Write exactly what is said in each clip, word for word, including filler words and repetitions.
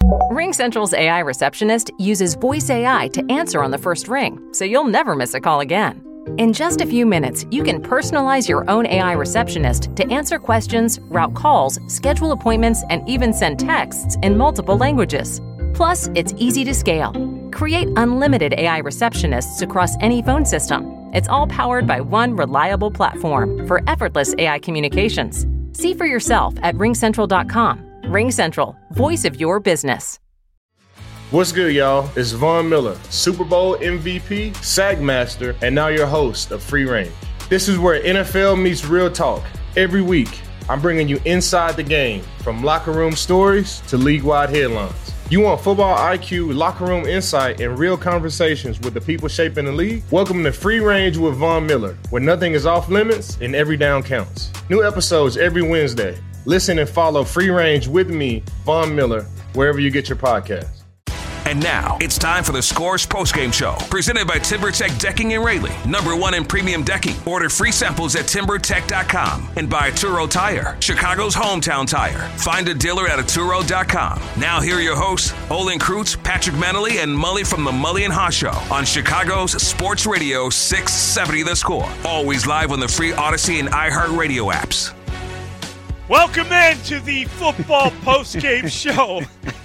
RingCentral's A I receptionist uses voice A I to answer on the first ring, so you'll never miss a call again. In just a few minutes, you can personalize your own A I receptionist to answer questions, route calls, schedule appointments, and even send texts in multiple languages. Plus, it's easy to scale. Create unlimited A I receptionists across any phone system. It's all powered by one reliable platform for effortless A I communications. See for yourself at ring central dot com. RingCentral, voice of your business. What's good, y'all? It's Von Miller, Super Bowl M V P, SAG Master, and now your host of Free Range. This is where N F L meets real talk. Every week, I'm bringing you inside the game, from locker room stories to league-wide headlines. You want football I Q, locker room insight, and real conversations with the people shaping the league? Welcome to Free Range with Von Miller, where nothing is off limits and every down counts. New episodes every Wednesday. Listen and follow Free Range with me, Von Miller, wherever you get your podcasts. And now, it's time for the Scores postgame show, presented by TimberTech Decking in Raleigh, number one in premium decking. Order free samples at timber tech dot com and buy Turo Tire, Chicago's hometown tire. Find a dealer at aturo dot com. Now here are your hosts, Olin Kreutz, Patrick Manley, and Mully from the Mully and Haw Show on Chicago's Sports Radio six seventy The Score. Always live on the free Odyssey and iHeartRadio apps. Welcome in to the football postgame show,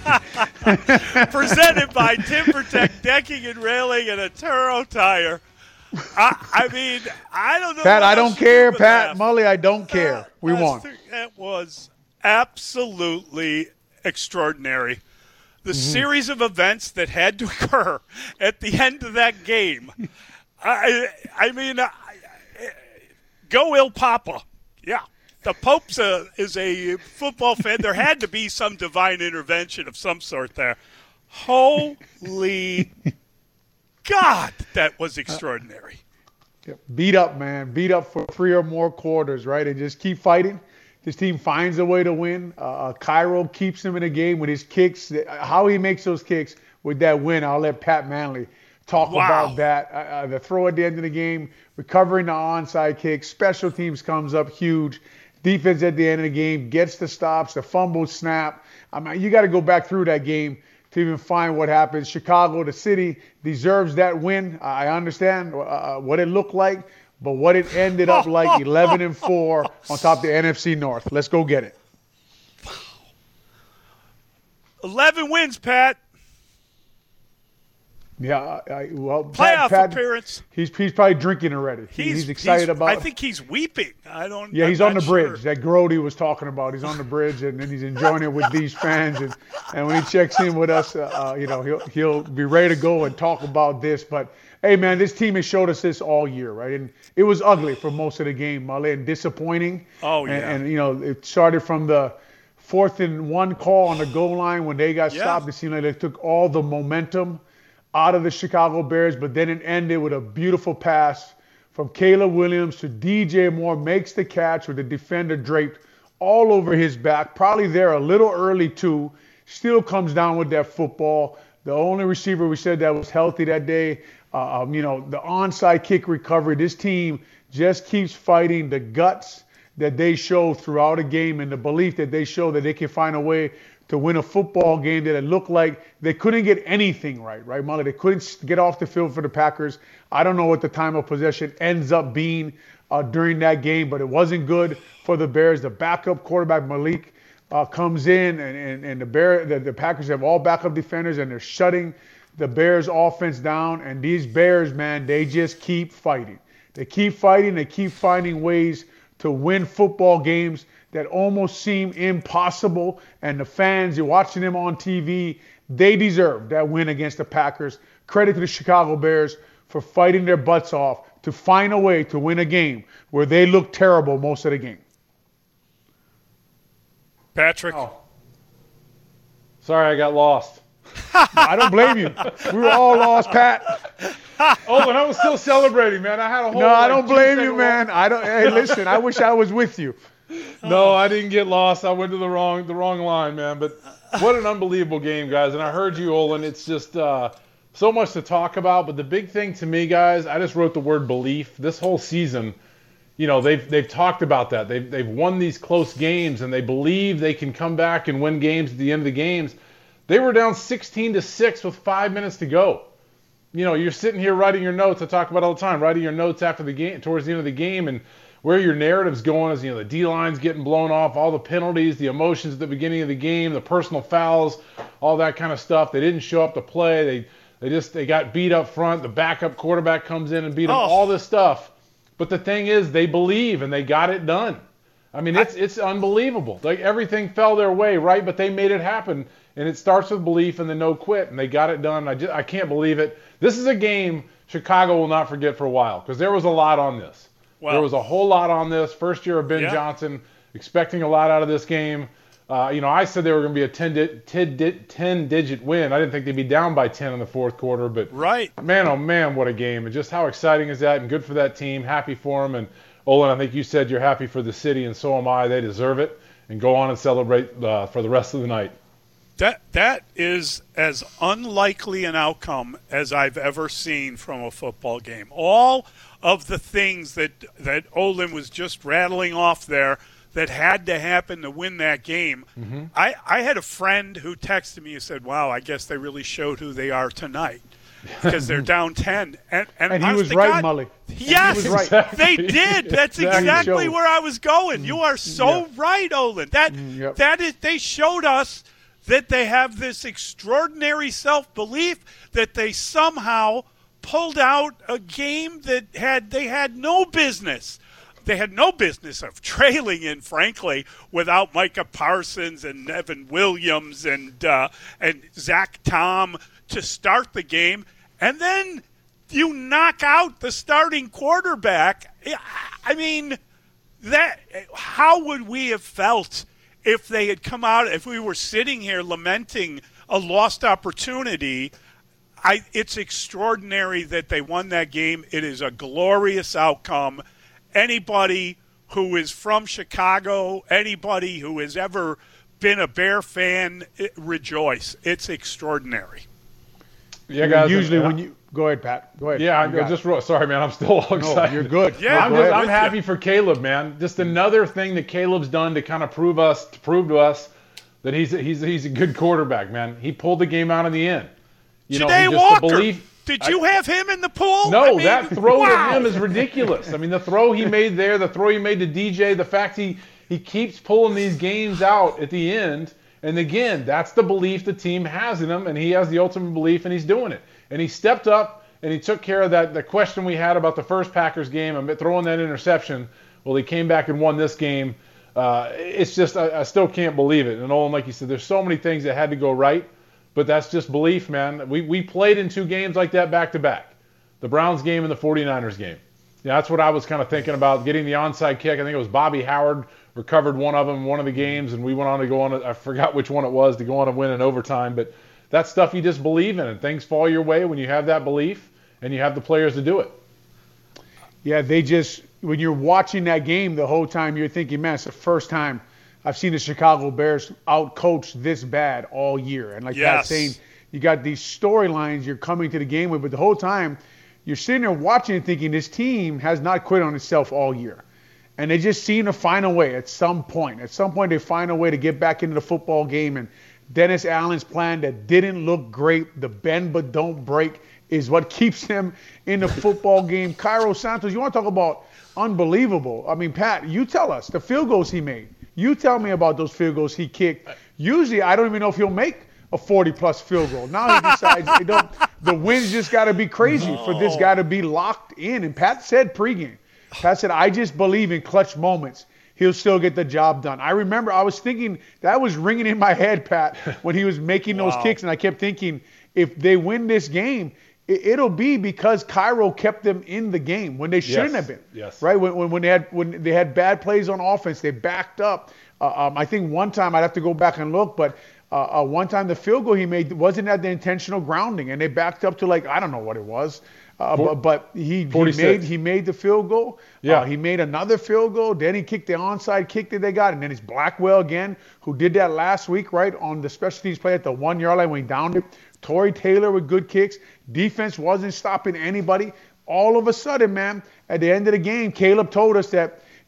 presented by TimberTech Decking and Railing and Aturo Tire. I, I mean, I don't know. Pat, I don't care. Pat, Mully, I don't care. We won. It was absolutely extraordinary. The mm-hmm. series of events that had to occur at the end of that game. I, I mean, I, go Il Papa. Yeah. The Pope's a, is a football fan. There had to be some divine intervention of some sort there. Holy God, that was extraordinary. Uh, beat up, man. Beat up for three or more quarters, right? And just keep fighting. This team finds a way to win. Uh, Cairo keeps him in the game with his kicks. How he makes those kicks with that win, I'll let Pat Manley talk wow. about that. Uh, the throw at the end of the game, recovering the onside kick, special teams comes up huge. Defense at the end of the game gets the stops, the fumble snap. I mean, you got to go back through that game to even find what happens. Chicago, the city, deserves that win. I understand uh, what it looked like, but what it ended up like, eleven and four on top of the N F C North. Let's go get it. eleven wins, Pat. Yeah, I, well, playoff Pat, Pat, appearance. He's he's probably drinking already. He's, he's excited he's, about. I think he's weeping. I don't. Yeah, I'm he's on the sure. bridge that Grody was talking about. He's on the bridge and then he's enjoying it with these fans. And, and when he checks in with us, uh, you know, he'll he'll be ready to go and talk about this. But hey, man, this team has showed us this all year, right? And it was ugly for most of the game, Mully, and disappointing. Oh yeah. And, and you know, it started from the fourth and one call on the goal line when they got yeah. stopped. It seemed like they took all the momentum out of the Chicago Bears, but then it ended with a beautiful pass from Caleb Williams to D J Moore, makes the catch with the defender draped all over his back, probably there a little early too, still comes down with that football. The only receiver we said that was healthy that day, uh, um, you know, the onside kick recovery, this team just keeps fighting. The guts that they show throughout a game and the belief that they show that they can find a way to win a football game that it looked like they couldn't get anything right, right, Mully? They couldn't get off the field for the Packers. I don't know what the time of possession ends up being uh, during that game, but it wasn't good for the Bears. The backup quarterback, Malik, uh, comes in, and, and, and the, Bear, the, the Packers have all backup defenders, and they're shutting the Bears' offense down. And these Bears, man, they just keep fighting. They keep fighting. They keep finding ways to win football games that almost seem impossible, and the fans, you're watching them on T V, they deserve that win against the Packers. Credit to the Chicago Bears for fighting their butts off to find a way to win a game where they look terrible most of the game. Patrick? Oh. Sorry, I got lost. I don't blame you. We were all lost, Pat. Oh, and I was still celebrating, man. I had a whole. No, like, I don't blame you, man. Long... I don't. Hey, listen. I wish I was with you. No, I didn't get lost. I went to the wrong the wrong line, man. But what an unbelievable game, guys. And I heard you, Olin. It's just uh, so much to talk about. But the big thing to me, guys, I just wrote the word belief. This whole season, you know, they've they've talked about that. They've they've won these close games, and they believe they can come back and win games at the end of the games. They were down sixteen to six with five minutes to go. You know, you're sitting here writing your notes. I talk about all the time, writing your notes after the game, towards the end of the game, and where your narrative's going is, you know, the D-line's getting blown off, all the penalties, the emotions at the beginning of the game, the personal fouls, all that kind of stuff. They didn't show up to play. They they just they got beat up front. The backup quarterback comes in and beat them. Oh. All this stuff. But the thing is, they believe and they got it done. I mean, it's it's unbelievable. Like, everything fell their way, right? But they made it happen. And it starts with belief and the no quit, and they got it done. I just I can't believe it. This is a game Chicago will not forget for a while, because there was a lot on this. Well, there was a whole lot on this. First year of Ben yeah. Johnson, expecting a lot out of this game. Uh, you know, I said they were going to be a ten-digit win. I didn't think they'd be down by ten in the fourth quarter. But, right. man, oh, man, what a game. And just how exciting is that, and good for that team. Happy for them. And, Olin, I think you said you're happy for the city, and so am I. They deserve it. And go on and celebrate uh, for the rest of the night. That that is as unlikely an outcome as I've ever seen from a football game. All of the things that that Olin was just rattling off there that had to happen to win that game. Mm-hmm. I, I had a friend who texted me and said, wow, I guess they really showed who they are tonight, because they're down ten. And, and, and he honest was right, God, Mully. Yes, he was right. Exactly. They did. That's Exactly. exactly where I was going. You are so yeah. right, Olin. That Mm, yep. that is. They showed us that they have this extraordinary self-belief, that they somehow pulled out a game that had they had no business. They had no business of trailing in, frankly, without Micah Parsons and Evan Williams and uh, and Zach Tom to start the game. And then you knock out the starting quarterback. I mean, that how would we have felt if they had come out, if we were sitting here lamenting a lost opportunity? I, it's extraordinary that they won that game. It is a glorious outcome. Anybody who is from Chicago, anybody who has ever been a Bear fan, rejoice. It's extraordinary. Yeah, guys. Usually and, when you go ahead, Pat. Go ahead. Yeah, I'm just sorry, man. I'm still all excited. No, you're good. Yeah, I'm, just, I'm happy for Caleb, man. Just another thing that Caleb's done to kind of prove us, to prove to us that he's a, he's a, he's a good quarterback, man. He pulled the game out in the end. You Janae know, Walker. Belief, Did you I, have him in the pool? No, I mean, that throw wow. to him is ridiculous. I mean, the throw he made there, the throw he made to D J, the fact he he keeps pulling these games out at the end. And again, that's the belief the team has in him, and he has the ultimate belief, and he's doing it. And he stepped up, and he took care of that. The question we had about the first Packers game, and throwing that interception, well, he came back and won this game. Uh, it's just, I, I still can't believe it. And Olin, like you said, there's so many things that had to go right, but that's just belief, man. We we played in two games like that back-to-back, the Browns game and the forty-niners game. Yeah, that's what I was kind of thinking about, getting the onside kick. I think it was Bobby Howard recovered one of them in one of the games, and we went on to go on, I forgot which one it was, to go on and win in overtime. But that's stuff you just believe in, and things fall your way when you have that belief and you have the players to do it. Yeah, they just, when you're watching that game the whole time, you're thinking, man, it's the first time I've seen the Chicago Bears out-coach this bad all year. And like yes. Pat's saying, you got these storylines you're coming to the game with, but the whole time you're sitting there watching and thinking this team has not quit on itself all year. And they just seem to find a way at some point. At some point they find a way to get back into the football game. And Dennis Allen's plan that didn't look great, the bend but don't break, is what keeps them in the football game. Cairo Santos, you want to talk about unbelievable. I mean, Pat, you tell us the field goals he made. You tell me about those field goals he kicked. Usually I don't even know if he'll make a forty-plus field goal. Now he decides they don't, the wind's just got to be crazy no. for this guy to be locked in. And Pat said pregame, Pat said, I just believe in clutch moments. He'll still get the job done. I remember I was thinking, that was ringing in my head, Pat, when he was making those wow. kicks. And I kept thinking, if they win this game, it, it'll be because Cairo kept them in the game when they shouldn't yes. have been. Yes. Right? When, when, when, they had, when they had bad plays on offense, they backed up. Uh, um, I think one time, I'd have to go back and look, but uh, uh, one time the field goal he made wasn't at the intentional grounding. And they backed up to, like, I don't know what it was. Uh, but, but he, he made he made the field goal. Yeah. Uh, he made another field goal. Then he kicked the onside kick that they got. And then it's Blackwell again, who did that last week, right, on the special teams play at the one-yard line when he downed it. Torrey Taylor with good kicks. Defense wasn't stopping anybody. All of a sudden, man, at the end of the game, Caleb told us that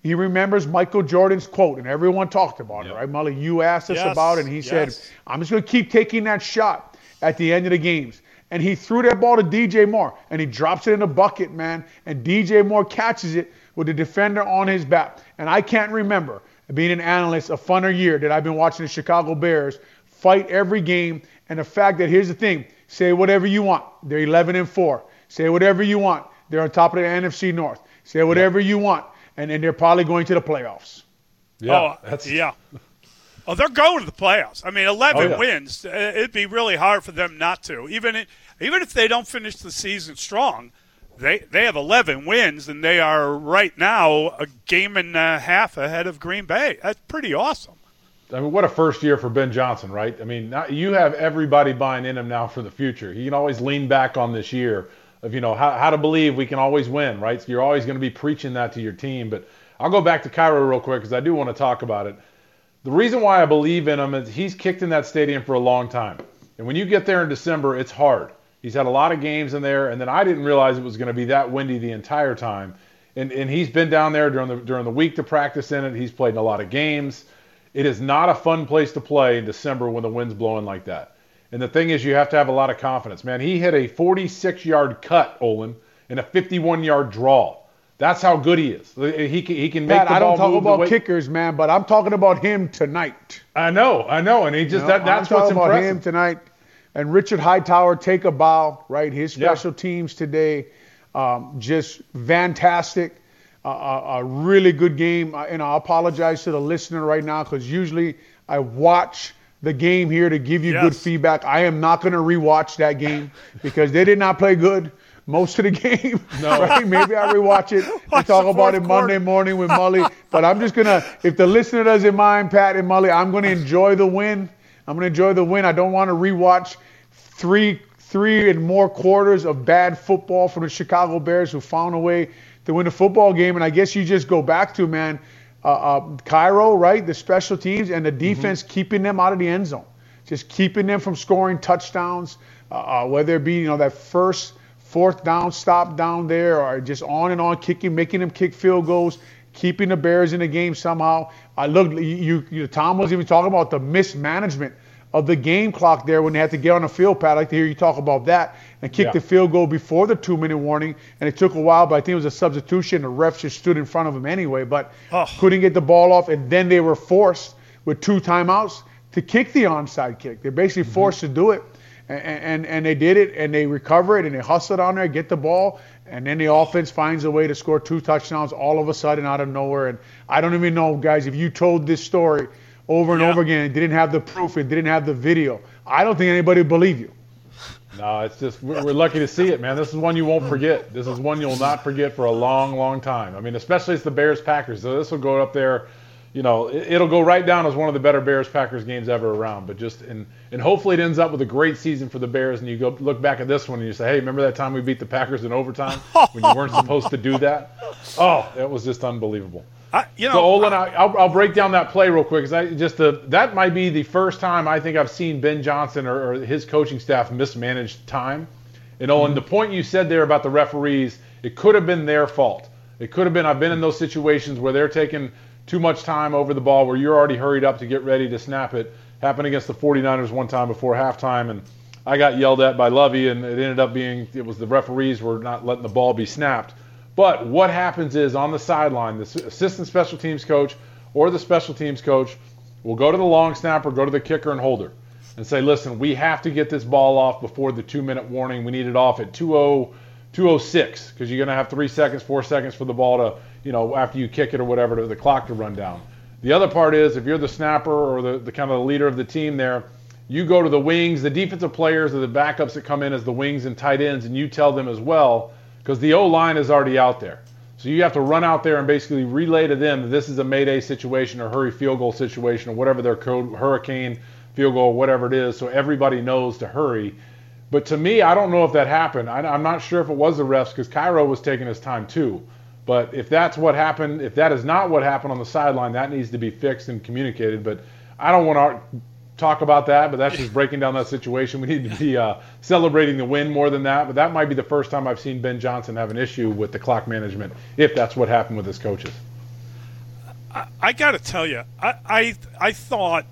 he remembers Michael Jordan's quote, and everyone talked about yep. it, right, Mully? You asked us yes. about it, and he yes. said, I'm just going to keep taking that shot at the end of the games. And he threw that ball to D J Moore, and he drops it in the bucket, man, and D J Moore catches it with the defender on his back. And I can't remember, being an analyst, a funner year that I've been watching the Chicago Bears fight every game, and the fact that, here's the thing, say whatever you want. They're eleven and four. Say whatever you want. They're on top of the N F C North. Say whatever yeah. you want. And then they're probably going to the playoffs. Yeah. Oh, that's... yeah. Oh, they're going to the playoffs. I mean, eleven oh, yeah. wins. It'd be really hard for them not to. Even if, even if they don't finish the season strong, they they have eleven wins, and they are right now a game and a half ahead of Green Bay. That's pretty awesome. I mean, what a first year for Ben Johnson, right? I mean, not, you have everybody buying in him now for the future. He can always lean back on this year of, you know, how, how to believe we can always win, right? So you're always going to be preaching that to your team. But I'll go back to Cairo real quick because I do want to talk about it. The reason why I believe in him is he's kicked in that stadium for a long time. And when you get there in December, it's hard. He's had a lot of games in there, and then I didn't realize it was going to be that windy the entire time. And and he's been down there during the during the week to practice in it. He's played in a lot of games. It is not a fun place to play in December when the wind's blowing like that. And the thing is, you have to have a lot of confidence. Man, he hit a forty-six-yard cut, Olin, and a fifty-one-yard draw. That's how good he is. He can, he can make Pat, the ball I don't talk move about way- kickers, man, but I'm talking about him tonight. I know, I know, and he just you know, that, that's I'm what's talking about impressive. him tonight. And Richard Hightower, take a bow, right? His special yeah. teams today, um, just fantastic. Uh, a, a really good game. And I apologize to the listener right now because usually I watch the game here to give you yes. good feedback. I am not going to rewatch that game because they did not play good most of the game. No. Right? Maybe I rewatch it and talk about it Monday morning with Mully. But I'm just going to, if the listener doesn't mind, Pat and Mully, I'm going to enjoy the win. I'm going to enjoy the win. I don't want to rewatch three, three and more quarters of bad football from the Chicago Bears who found a way to win a football game. And I guess you just go back to, man, uh, uh, Cairo, right, the special teams and the defense mm-hmm. keeping them out of the end zone, just keeping them from scoring touchdowns, uh, uh, whether it be, you know, that first fourth down stop down there or just on and on kicking, making them kick field goals, keeping the Bears in the game somehow. I look, you, you, Tom was even talking about the mismanagement of the game clock there when they had to get on the field, Pat. I'd like to hear you talk about that and kick yeah. the field goal before the two-minute warning. And it took a while, but I think it was a substitution. The refs just stood in front of him anyway, but oh. couldn't get the ball off. And then they were forced with two timeouts to kick the onside kick. They're basically mm-hmm. forced to do it. And, and and they did it, and they recover it, and they hustle down there, get the ball, and then the offense finds a way to score two touchdowns all of a sudden out of nowhere. And I don't even know, guys, if you told this story over and yeah. over again and didn't have the proof and didn't have the video, I don't think anybody would believe you. No, it's just we're, we're lucky to see it, man. This is one you won't forget. This is one you'll not forget for a long, long time. I mean, especially it's the Bears-Packers. So this will go up there. You know, it, it'll go right down as one of the better Bears-Packers games ever around. But just and and hopefully it ends up with a great season for the Bears. And you go look back at this one and you say, hey, remember that time we beat the Packers in overtime when you weren't supposed to do that? Oh, it was just unbelievable. I, you know, so Olin, I, I'll, I'll break down that play real quick because I just the that might be the first time I think I've seen Ben Johnson or, or his coaching staff mismanage time. And Olin, mm-hmm. the point you said there about the referees, it could have been their fault. It could have been. I've been in those situations where they're taking too much time over the ball where you're already hurried up to get ready to snap it. Happened against the forty-niners one time before halftime, and I got yelled at by Lovey, and it ended up being it was the referees were not letting the ball be snapped. But what happens is on the sideline, the assistant special teams coach or the special teams coach will go to the long snapper, go to the kicker and holder, and say, listen, we have to get this ball off before the two-minute warning. We need it off at two oh six because you're going to have three seconds, four seconds for the ball to, you know, after you kick it or whatever, to the clock to run down. The other part is if you're the snapper or the, the kind of the leader of the team there, you go to the wings, the defensive players or the backups that come in as the wings and tight ends, and you tell them as well, because the O-line is already out there. So you have to run out there and basically relay to them that this is a Mayday situation or hurry field goal situation or whatever their code, hurricane field goal, whatever it is, so everybody knows to hurry. But to me, I don't know if that happened. I, I'm not sure if it was the refs because Cairo was taking his time too. But if that's what happened, if that is not what happened on the sideline, that needs to be fixed and communicated. But I don't want to talk about that, but that's just breaking down that situation. We need to be uh, celebrating the win more than that. But that might be the first time I've seen Ben Johnson have an issue with the clock management, if that's what happened with his coaches. I, I got to tell you, I, I I thought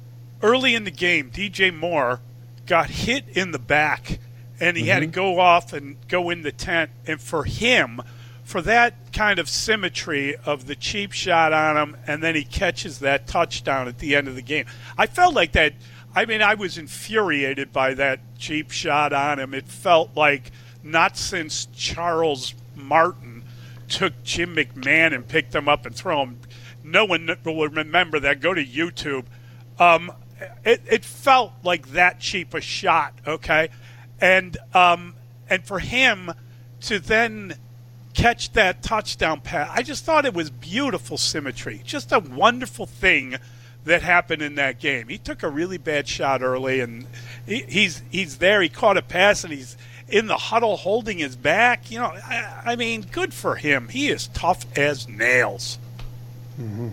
early in the game, D J Moore got hit in the back, and he mm-hmm. had to go off and go in the tent. And for him, for that kind of symmetry of the cheap shot on him, and then he catches that touchdown at the end of the game, I felt like that. I mean, I was infuriated by that cheap shot on him. It felt like not since Charles Martin took Jim McMahon and picked him up and threw him. No one will remember that. Go to YouTube. Um, it, it felt like that cheap a shot, okay? And um, and for him to then catch that touchdown pass, I just thought it was beautiful symmetry. Just a wonderful thing that happened in that game. He took a really bad shot early, and he, he's he's there. He caught a pass, and he's in the huddle holding his back. You know, I, I mean, good for him. He is tough as nails. Mm-hmm.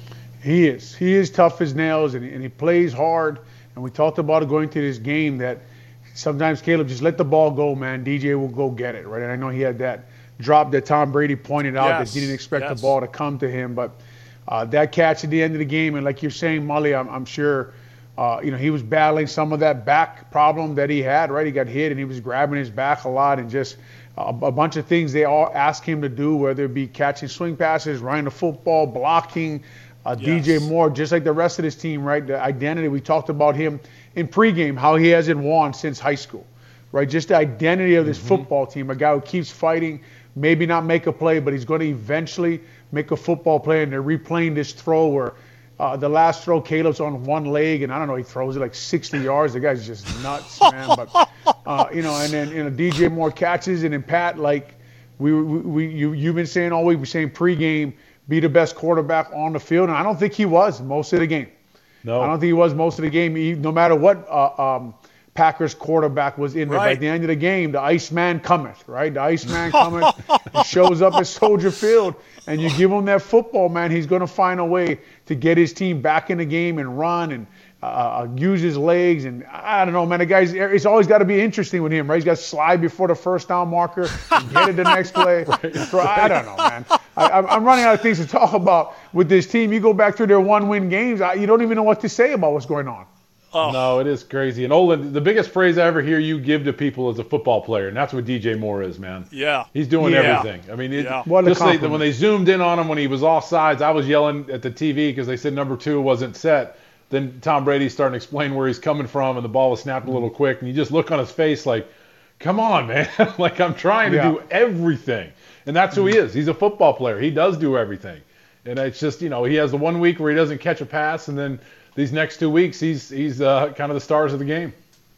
He is. He is tough as nails, and, and he plays hard. And we talked about it going to this game that sometimes, Caleb, just let the ball go, man. D J will go get it, right? And I know he had that drop that Tom Brady pointed out yes. that he didn't expect yes. the ball to come to him, but Uh, that catch at the end of the game, and like you're saying, Mully, I'm, I'm sure, uh, you know, he was battling some of that back problem that he had, right? He got hit, and he was grabbing his back a lot, and just a, a bunch of things they all ask him to do, whether it be catching swing passes, running the football, blocking. Uh, yes. D J Moore, just like the rest of his team, right? The identity, we talked about him in pregame, how he hasn't won since high school, right? Just the identity of this mm-hmm. football team, a guy who keeps fighting, maybe not make a play, but he's going to eventually make a football play, and they're replaying this throw where uh, the last throw, Caleb's on one leg, and I don't know, he throws it like sixty yards. The guy's just nuts, man. But uh, you know, and then you know, D J Moore catches, and then Pat, like we, we, we you you've been saying all week, we're saying pregame, be the best quarterback on the field, and I don't think he was most of the game. No, I don't think he was most of the game. He, no matter what uh, um, Packers quarterback was in there. Right. By the end of the game, the Iceman cometh, right? The Iceman cometh. He shows up at Soldier Field, and you give him that football, man, he's going to find a way to get his team back in the game and run and uh, use his legs. And I don't know, man, the guy's, it's always got to be interesting with him, right? He's got to slide before the first down marker and get it the next play. right. I don't know, man. I, I'm running out of things to talk about with this team. You go back through their one-win games, you don't even know what to say about what's going on. Oh. No, it is crazy. And Olin, the biggest phrase I ever hear you give to people as a football player, and that's what D J Moore is, man. Yeah. He's doing yeah. everything. I mean, it, yeah. just like when they zoomed in on him when he was offsides, I was yelling at the T V because they said number two wasn't set. Then Tom Brady's starting to explain where he's coming from, and the ball was snapped a little quick, and you just look on his face like, come on, man. Like, I'm trying to yeah. do everything. And that's who he is. He's a football player. He does do everything. And it's just, you know, he has the one week where he doesn't catch a pass, and then these next two weeks, he's he's uh, kind of the stars of the game.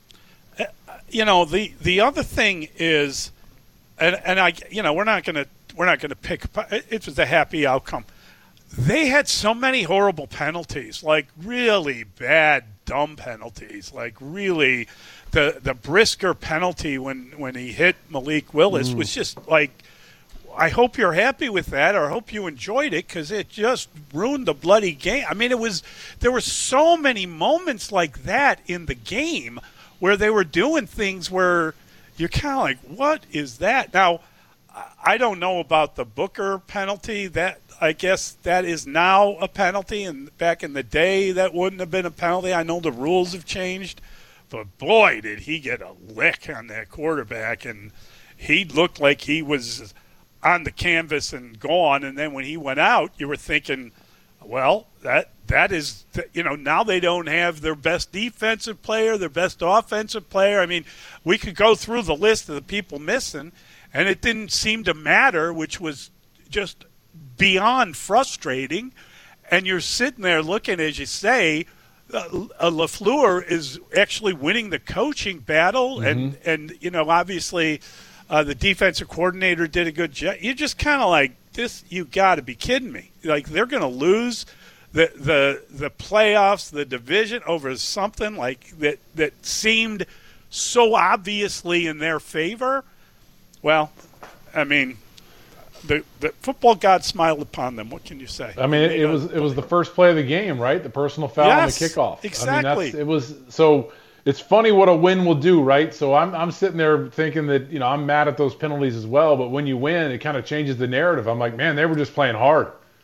You know, the the other thing is, and and I, you know, we're not gonna we're not gonna pick. It was a happy outcome. They had so many horrible penalties, like really bad, dumb penalties, like really, the the Brisker penalty when when he hit Malik Willis mm. was just like. I hope you're happy with that, or I hope you enjoyed it, because it just ruined the bloody game. I mean, it was there were so many moments like that in the game where they were doing things where you're kind of like, what is that? Now, I don't know about the Booker penalty. That I guess that is now a penalty, and back in the day that wouldn't have been a penalty. I know the rules have changed, but boy, did he get a lick on that quarterback, and he looked like he was on the canvas and gone. And then when he went out, you were thinking, well, that that is, you know, now they don't have their best defensive player, their best offensive player. I mean, we could go through the list of the people missing, and it didn't seem to matter, which was just beyond frustrating. And you're sitting there looking, as you say, uh, LaFleur is actually winning the coaching battle, mm-hmm. and, and, you know, obviously – Uh, the defensive coordinator did a good job. You're just kind of like, this, you got to be kidding me. Like, they're going to lose the, the the playoffs, the division over something like that that seemed so obviously in their favor. Well, I mean, the the football god smiled upon them. What can you say? I mean, it, it was it was the first play of the game, right? The personal foul yes, on the kickoff. Exactly. I mean, that's, it was so. It's funny what a win will do, right? So I'm I'm sitting there thinking that, you know, I'm mad at those penalties as well, but when you win, it kind of changes the narrative. I'm like, man, they were just playing hard.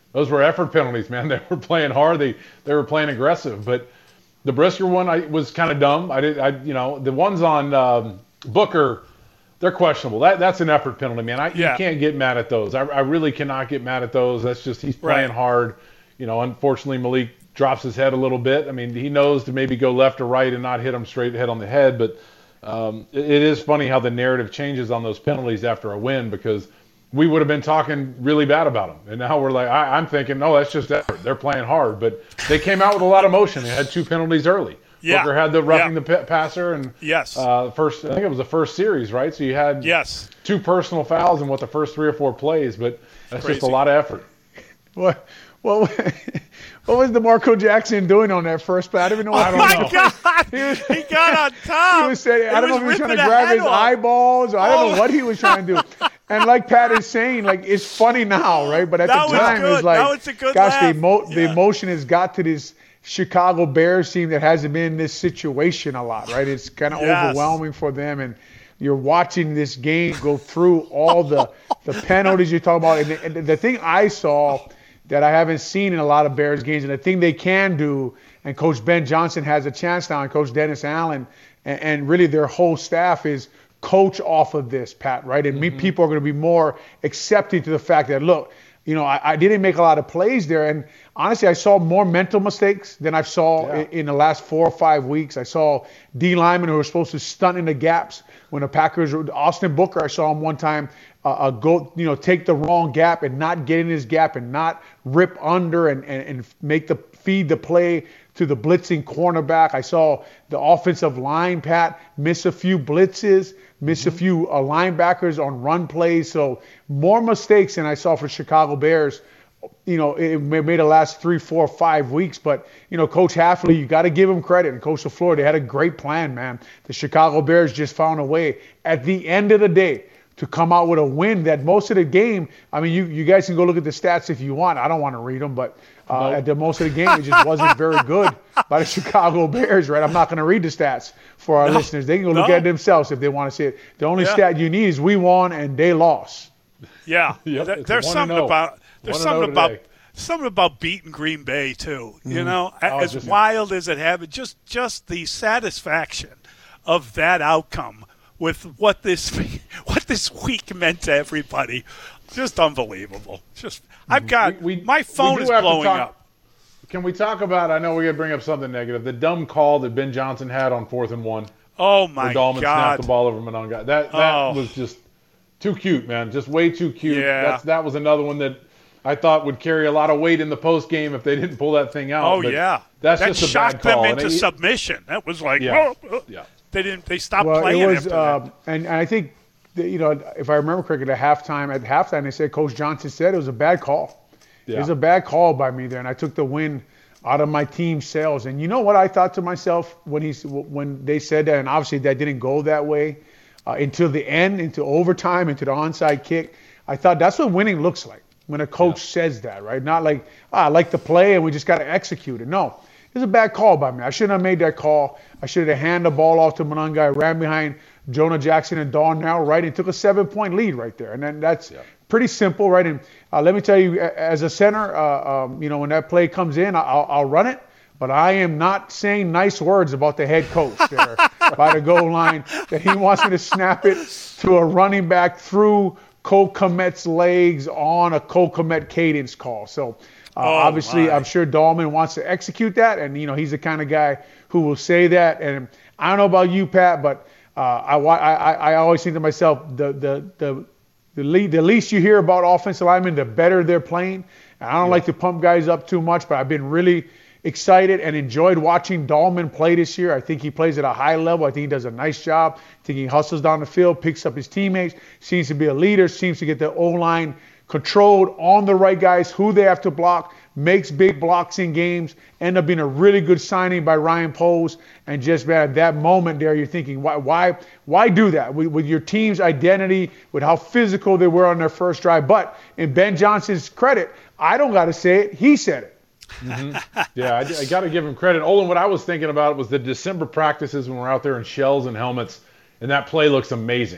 those were effort penalties, man. They were playing hard. They they were playing aggressive. But the Brisker one I was kind of dumb. I did I you know the ones on um, Booker, they're questionable. That that's an effort penalty, man. I yeah. You can't get mad at those. I, I really cannot get mad at those. That's just he's playing right. hard. You know, unfortunately Malik drops his head a little bit. I mean, he knows to maybe go left or right and not hit him straight head on the head. But um, it, it is funny how the narrative changes on those penalties after a win, because we would have been talking really bad about them. And now we're like, I, I'm thinking, no, that's just effort. They're playing hard. But they came out with a lot of motion. They had two penalties early. Yeah. Booker had the roughing yeah. the p- passer. And yes. uh, first, I think it was the first series, right? So you had yes. two personal fouls in what the first three or four plays. But that's Crazy. just a lot of effort. What? Well, what was DeMarco Jackson doing on that first play? I don't even know what oh I my know. God! He, was, he got on top. He was saying, I don't was know if he was trying to ripping grab his off. eyeballs. Or I don't oh. know what he was trying to do. And like Pat is saying, like, it's funny now, right? But at that the time, was it was like, that was a good gosh, laugh. the, emo- yeah. the emotion has got to this Chicago Bears team that hasn't been in this situation a lot, right? It's kind of yes. overwhelming for them. And you're watching this game go through all the, the penalties you're talking about. And the, and the thing I saw that I haven't seen in a lot of Bears games, and the thing they can do, and Coach Ben Johnson has a chance now, and Coach Dennis Allen, and, and really their whole staff is coach off of this, Pat, right? And mm-hmm. me, people are going to be more accepting to the fact that, look, you know, I, I didn't make a lot of plays there. And honestly, I saw more mental mistakes than I saw yeah. in, in the last four or five weeks. I saw D linemen who were supposed to stunt in the gaps when the Packers, Austin Booker, I saw him one time uh, uh, go, you know, take the wrong gap and not get in his gap and not rip under and, and, and make the feed the play to the blitzing cornerback. I saw the offensive line, Pat, miss a few blitzes, miss mm-hmm. a few uh, linebackers on run plays. So more mistakes than I saw for Chicago Bears. You know, it may the last three, four, five weeks. But, you know, Coach Hafley, you got to give him credit. And Coach LaFleur, they had a great plan, man. The Chicago Bears just found a way at the end of the day to come out with a win that most of the game, I mean, you, you guys can go look at the stats if you want. I don't want to read them, but uh, nope. at the most of the game, it just wasn't very good by the Chicago Bears, right? I'm not going to read the stats for our no. listeners. They can go look no. at it themselves if they want to see it. The only yeah. stat you need is we won and they lost. Yeah, yep, there, there's something about there's something about today. something about beating Green Bay too. Mm-hmm. You know, oh, as wild as it happened, just just the satisfaction of that outcome with what this what this week meant to everybody, just unbelievable. Just I've got we, we, my phone is blowing talk, up. Can we talk about? I know we're gonna bring up something negative. The dumb call that Ben Johnson had on fourth and one. Oh my where Dahlman God! snapped the ball over Mononga. That that oh. was just too cute, man. Just way too cute. Yeah. That's, that was another one that I thought would carry a lot of weight in the post game if they didn't pull that thing out. Oh but yeah, that's that just a shocked bad call. them into and it, submission. That was like, yeah, oh, oh. yeah. They didn't. They stopped well, playing it was, after uh, that. And, and I think, that, you know, if I remember correctly, at halftime, at halftime, they said Coach Johnson said it was a bad call. Yeah. It was a bad call by me there, and I took the win out of my team's sails. And you know what I thought to myself when he when they said that, and obviously that didn't go that way uh, until the end, into overtime, into the onside kick. I thought that's what winning looks like when a coach yeah. says that, right? Not like, ah, I like to play and we just got to execute it. No. It was a bad call by me. I shouldn't have made that call. I should have handed the ball off to Mononga. I ran behind Jonah Jackson and Darnell, right, and took a seven-point lead right there. And then that's yeah. pretty simple, right? And uh, let me tell you, as a center, uh, um, you know, when that play comes in, I'll, I'll run it. But I am not saying nice words about the head coach there by the goal line, that he wants me to snap it to a running back through Cole Kmet's legs on a Cole Kmet cadence call. So, Uh, oh, obviously, my. I'm sure Dahlman wants to execute that, and you know he's the kind of guy who will say that. And I don't know about you, Pat, but uh, I, I I always think to myself, the the the the, lead, the least you hear about offensive linemen, the better they're playing. And I don't yeah. like to pump guys up too much, but I've been really excited and enjoyed watching Dahlman play this year. I think he plays at a high level. I think he does a nice job. I think he hustles down the field, picks up his teammates, seems to be a leader, seems to get the O-line controlled, on the right guys, who they have to block, makes big blocks in games, end up being a really good signing by Ryan Poles. And just man, at that moment there, you're thinking, why why, why do that? With, with your team's identity, with how physical they were on their first drive. But in Ben Johnson's credit, I don't got to say it, he said it. Mm-hmm. Yeah, I, I got to give him credit. Olin, what I was thinking about was the December practices when we're out there in shells and helmets, and that play looks amazing.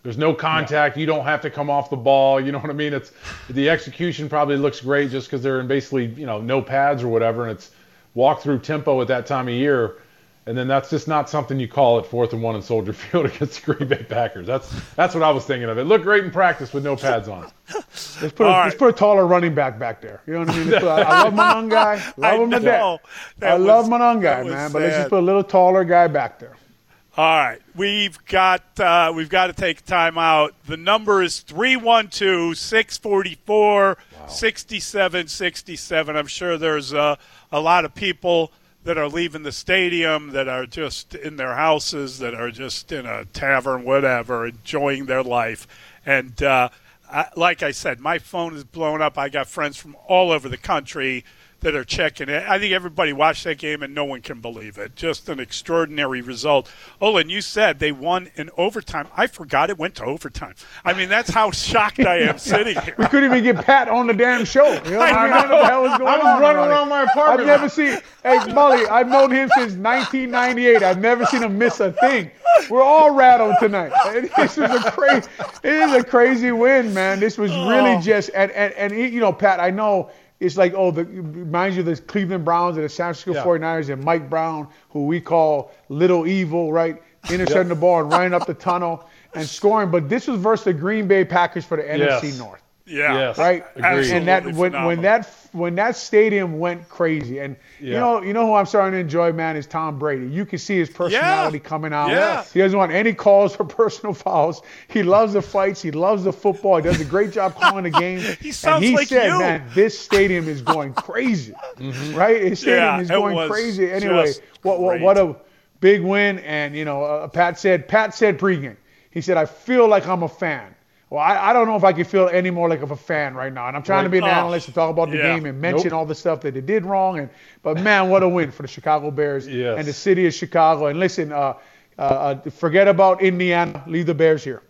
There's no contact. Yeah. You don't have to come off the ball. You know what I mean? It's the execution probably looks great just because they're in basically, you know, no pads or whatever, and it's walk through tempo at that time of year. And then that's just not something you call at fourth and one in Soldier Field against the Green Bay Packers. That's that's what I was thinking of. It looked great in practice with no pads on. Let's put, a, right. let's put a taller running back back there. You know what I mean? Put, I love Monongai. Love him to death. I was, love Monongai, man. Sad. But let's just put a little taller guy back there. All right, we've got uh, we've got to take time out. The number is three one two, six four four, six seven six seven. I'm sure there's uh, a lot of people that are leaving the stadium, that are just in their houses, that are just in a tavern, whatever, enjoying their life. And uh, I, like I said, my phone is blown up. I got friends from all over the country that are checking it. I think everybody watched that game, and no one can believe it. Just an extraordinary result. Olin, you said they won in overtime. I forgot it went to overtime. I mean, that's how shocked I am sitting here. We couldn't even get Pat on the damn show. You know, I, I mean, what the hell was going on? I was running around my apartment. I've never seen – hey, Mully, I've known him since nineteen ninety-eight. I've never seen him miss a thing. We're all rattled tonight. This is a crazy – it is a crazy win, man. This was really oh. just – and, and, and, you know, Pat, I know – it's like, oh, the, reminds you of the Cleveland Browns and the San Francisco yeah. forty-niners and Mike Brown, who we call Little Evil, right? Intercepting the ball and running up the tunnel and scoring. But this was versus the Green Bay Packers for the yes. N F C North. Yeah. Yes. Right? Agreed. And that when, when that when that stadium went crazy. And yeah. you know, you know who I'm starting to enjoy, man, is Tom Brady. You can see his personality yeah. coming out. Yeah. He doesn't want any calls for personal fouls. He loves the fights. He loves the football. He does a great job calling the game. He sounds and he like said, you. man, this stadium is going crazy. mm-hmm. Right? His stadium yeah, is going crazy. Anyway, what, what what a big win. And you know, uh, Pat said Pat said pregame. He said, I feel like I'm a fan. Well, I, I don't know if I can feel any more like of a fan right now. And I'm trying right. to be an oh, analyst and talk about the yeah. game and mention nope. all the stuff that they did wrong. And But, man, what a win for the Chicago Bears yes. and the city of Chicago. And listen, uh, uh, uh, forget about Indiana. Leave the Bears here.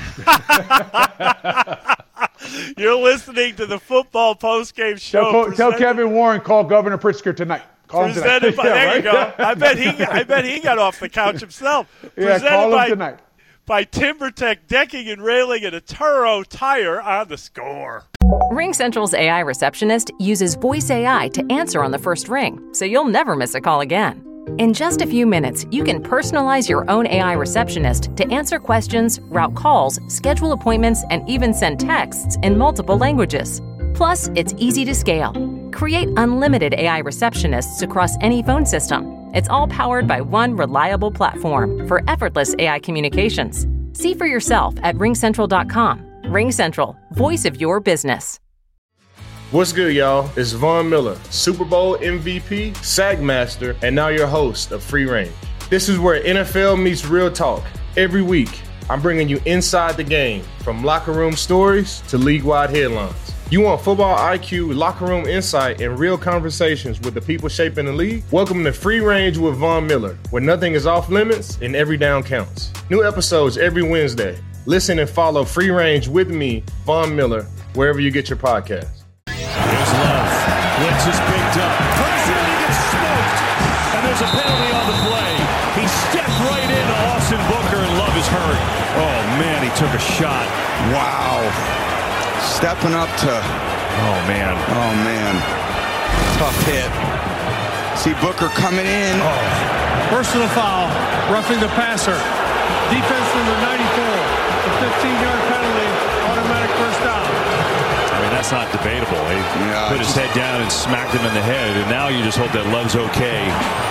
You're listening to the football postgame show. Tell, tell Kevin Warren, call Governor Pritzker tonight. Call him tonight. By, yeah, there right? you go. I bet he I bet he got off the couch himself. Yeah, Presented call him by, tonight. By TimberTech Decking and Railing and a Turo Tire on the Score. RingCentral's A I receptionist uses voice A I to answer on the first ring, so you'll never miss a call again. In just a few minutes, you can personalize your own A I receptionist to answer questions, route calls, schedule appointments, and even send texts in multiple languages. Plus, it's easy to scale. Create unlimited A I receptionists across any phone system. It's all powered by one reliable platform for effortless A I communications. See for yourself at ring central dot com. RingCentral, voice of your business. What's good, y'all? It's Von Miller, Super Bowl M V P, SAG Master, and now your host of Free Range. This is where N F L meets real talk. Every week, I'm bringing you inside the game, from locker room stories to league-wide headlines. You want football I Q, locker room insight, and real conversations with the people shaping the league? Welcome to Free Range with Von Miller, where nothing is off limits and every down counts. New episodes every Wednesday. Listen and follow Free Range with me, Von Miller, wherever you get your podcasts. There's Love. Blitz is picked up. First in, he gets smoked. And there's a penalty on the play. He stepped right into Austin Booker, and Love is hurt. Oh, man, he took a shot. Wow. Stepping up to, oh, man. Oh, man. Tough hit. See Booker coming in. Oh. Personal foul, roughing the passer. Defense number ninety-four. The fifteen-yard penalty, automatic first down. I mean, that's not debatable. He yeah, put his head down and smacked him in the head, and now you just hope that Love's okay.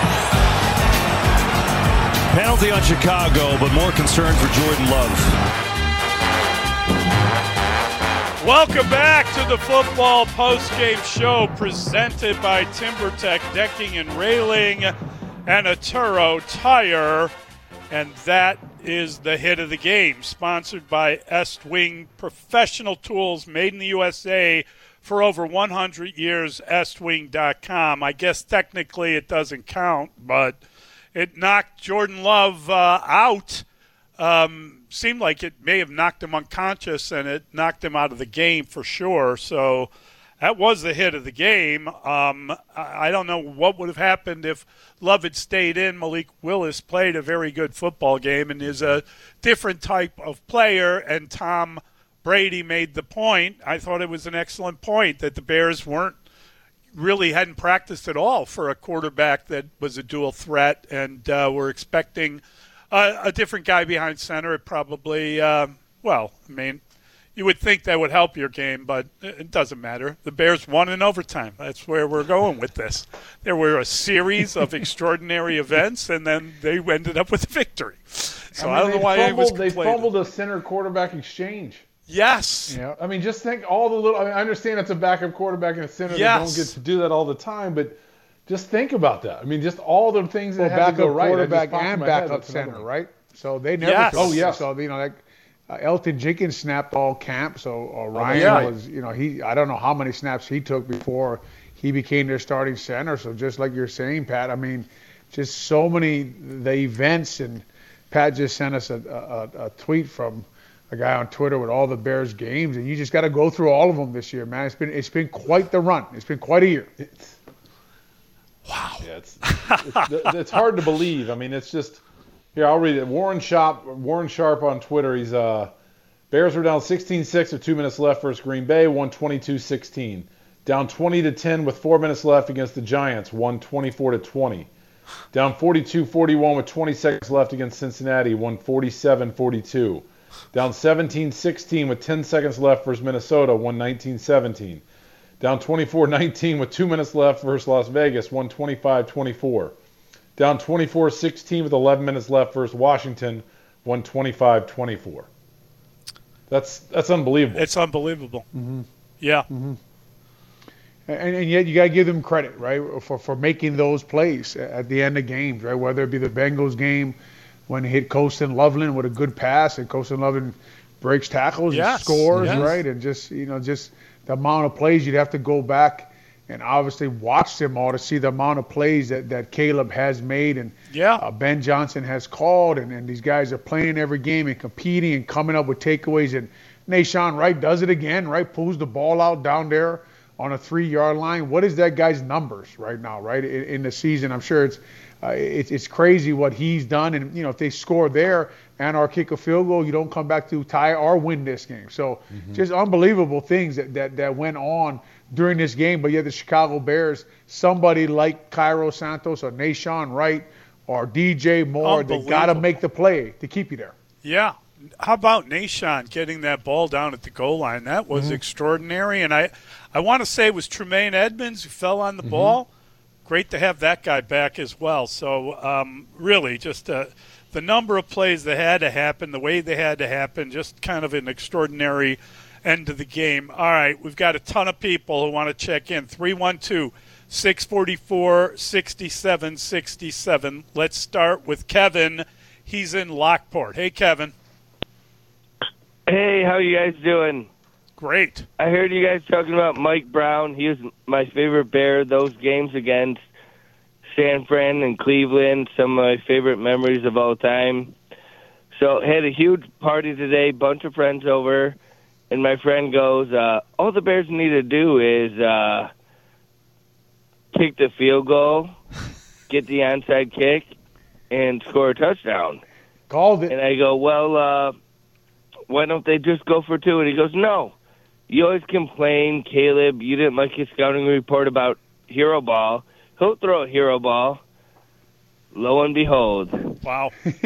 Penalty on Chicago, but more concern for Jordan Love. Welcome back to the football postgame show presented by TimberTech Decking and Railing and a Turo Tire. And that is the hit of the game, sponsored by Estwing Professional Tools, made in the U S A for over one hundred years, estwing dot com. I guess technically it doesn't count, but it knocked Jordan Love uh, out. Um, seemed like it may have knocked him unconscious, and it knocked him out of the game for sure. So That was the hit of the game. Um, I don't know what would have happened if Love had stayed in. Malik Willis played a very good football game and is a different type of player, and Tom Brady made the point. I thought it was an excellent point that the Bears weren't really hadn't practiced at all for a quarterback that was a dual threat, and uh, were expecting a, a different guy behind center. It probably, uh, well, I mean, you would think that would help your game, but it doesn't matter. The Bears won in overtime. That's where we're going with this. There were a series of extraordinary events, and then they ended up with a victory. So I, mean, I don't know why fumbled, it was They fumbled a center quarterback exchange. Yes. Yeah. I mean, just think all the little. I mean, I understand it's a backup quarterback and a center. Yes. They don't get to do that all the time, but just think about that. I mean, just all the things that well, had backup to go right. quarterback and backup center, right? So they never. Yes. Oh yes. So you know, like uh, Elton Jenkins snapped all camp. So uh, Ryan yeah. was, you know, he. I don't know how many snaps he took before he became their starting center. So just like you're saying, Pat. I mean, just so many the events, and Pat just sent us a, a, a tweet from a guy on Twitter with all the Bears games, and you just got to go through all of them this year, man. It's been it's been quite the run. It's been quite a year. It's, wow. Yeah, it's, it's it's hard to believe. I mean, it's just here. I'll read it. Warren Sharp, Warren Sharp on Twitter. He's uh, Bears were down sixteen six with two minutes left versus Green Bay, won twenty-two sixteen. Down twenty to ten with four minutes left against the Giants, won twenty-four to twenty. Down forty-two forty-one with twenty seconds left against Cincinnati, won forty-seven forty-two. Down seventeen sixteen with ten seconds left versus Minnesota, won nineteen seventeen. Down twenty-four nineteen with two minutes left versus Las Vegas, won twenty-five twenty-four. Down twenty-four sixteen with eleven minutes left versus Washington, won twenty-five twenty-four. That's that's unbelievable. It's unbelievable. Mm-hmm. Yeah. Mm-hmm. And, and yet you got to give them credit, right, for, for making those plays at the end of games, right, whether it be the Bengals game when he hit Colston Loveland with a good pass, and Colston Loveland breaks tackles yes, and scores, yes. right? And just, you know, just the amount of plays you'd have to go back and obviously watch them all to see the amount of plays that, that Caleb has made and yeah. uh, Ben Johnson has called. And, and these guys are playing every game and competing and coming up with takeaways. And Nahshon Wright does it again, right? Pulls the ball out down there on a three-yard line. What is that guy's numbers right now, right, in, in the season? I'm sure it's Uh, it's it's crazy what he's done, and you know if they score there and or kick a field goal, you don't come back to tie or win this game. So mm-hmm. just unbelievable things that, that that went on during this game. But yet the Chicago Bears, somebody like Cairo Santos or Nahshon Wright or D J Moore, they got to make the play to keep you there. Yeah. How about Nahshon getting that ball down at the goal line? That was mm-hmm. extraordinary. And I, I want to say it was Tremaine Edmonds who fell on the mm-hmm. ball. Great to have that guy back as well. So, um, really, just uh, the number of plays that had to happen, the way they had to happen, just kind of an extraordinary end to the game. All right, we've got a ton of people who want to check in. three one two, six four four, six seven six seven. Let's start with Kevin. He's in Lockport. Hey, Kevin. Hey, how you guys doing? Great. I heard you guys talking about Mike Brown. He was my favorite Bear. Those games against San Fran and Cleveland, some of my favorite memories of all time. So had a huge party today, bunch of friends over, and my friend goes, uh, all the Bears need to do is uh, kick the field goal, get the onside kick, and score a touchdown. Called it. And I go, well, uh, why don't they just go for two? And he goes, no. You always complain, Caleb, you didn't like his scouting report about hero ball. He'll throw a hero ball. Lo and behold. Wow.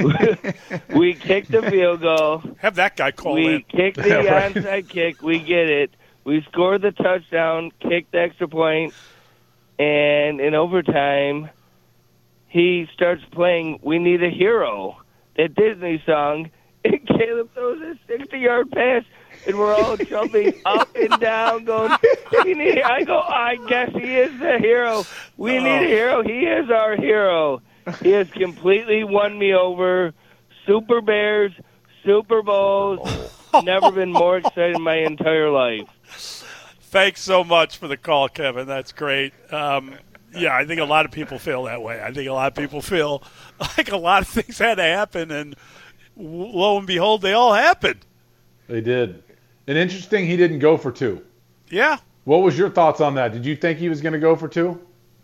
We kicked the field goal. Have that guy call we in. We kicked the onside kick. We get it. We scored the touchdown, kicked the extra point, and in overtime, he starts playing We Need a Hero, that Disney song, and Caleb throws a sixty-yard pass. And we're all jumping up and down, going, we need, I go, I guess he is the hero. We oh. need a hero. He is our hero. He has completely won me over. Super Bears, Super Bowls. Never been more excited in my entire life. Thanks so much for the call, Kevin. That's great. Um, yeah, I think a lot of people feel that way. I think a lot of people feel like a lot of things had to happen, and lo and behold, they all happened. They did. And interesting, he didn't go for two. Yeah. What was your thoughts on that? Did you think he was going to go for two?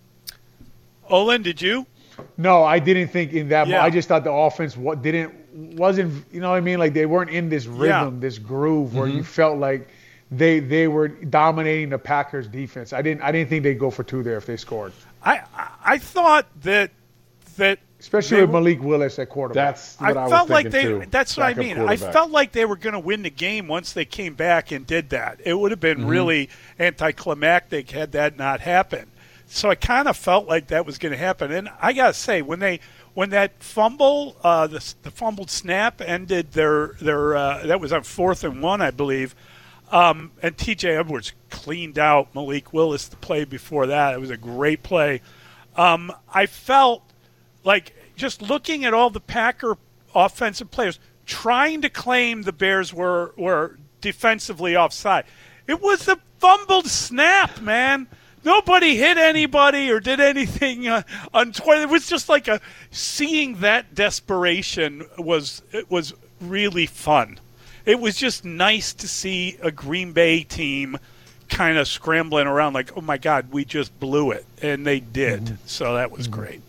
Olin, did you? No, I didn't think in that. Yeah. I just thought the offense what didn't wasn't you know what I mean? Like they weren't in this rhythm, Yeah. this groove where Mm-hmm. you felt like they they were dominating the Packers defense. I didn't I didn't think they'd go for two there if they scored. I I, I thought that that Especially they with were- Malik Willis at quarterback. That's I what I, felt was like thinking they. too. That's what I Backup mean. I quarterback. felt like they were going to win the game once they came back and did that. It would have been Mm-hmm. really anticlimactic had that not happened. So I kind of felt like that was going to happen. And I got to say, when they when that fumble, uh, the, the fumbled snap ended their their uh, that was on fourth and one, I believe. Um, and T J Edwards cleaned out Malik Willis the play before that. It was a great play. Um, I felt like just looking at all the Packer offensive players trying to claim the Bears were, were defensively offside. It was a fumbled snap, man. Nobody hit anybody or did anything uh, untoward. It was just like a seeing that desperation was it was really fun. It was just nice to see a Green Bay team kind of scrambling around like, oh, my God, we just blew it. And they did. Mm-hmm. So that was mm-hmm. great.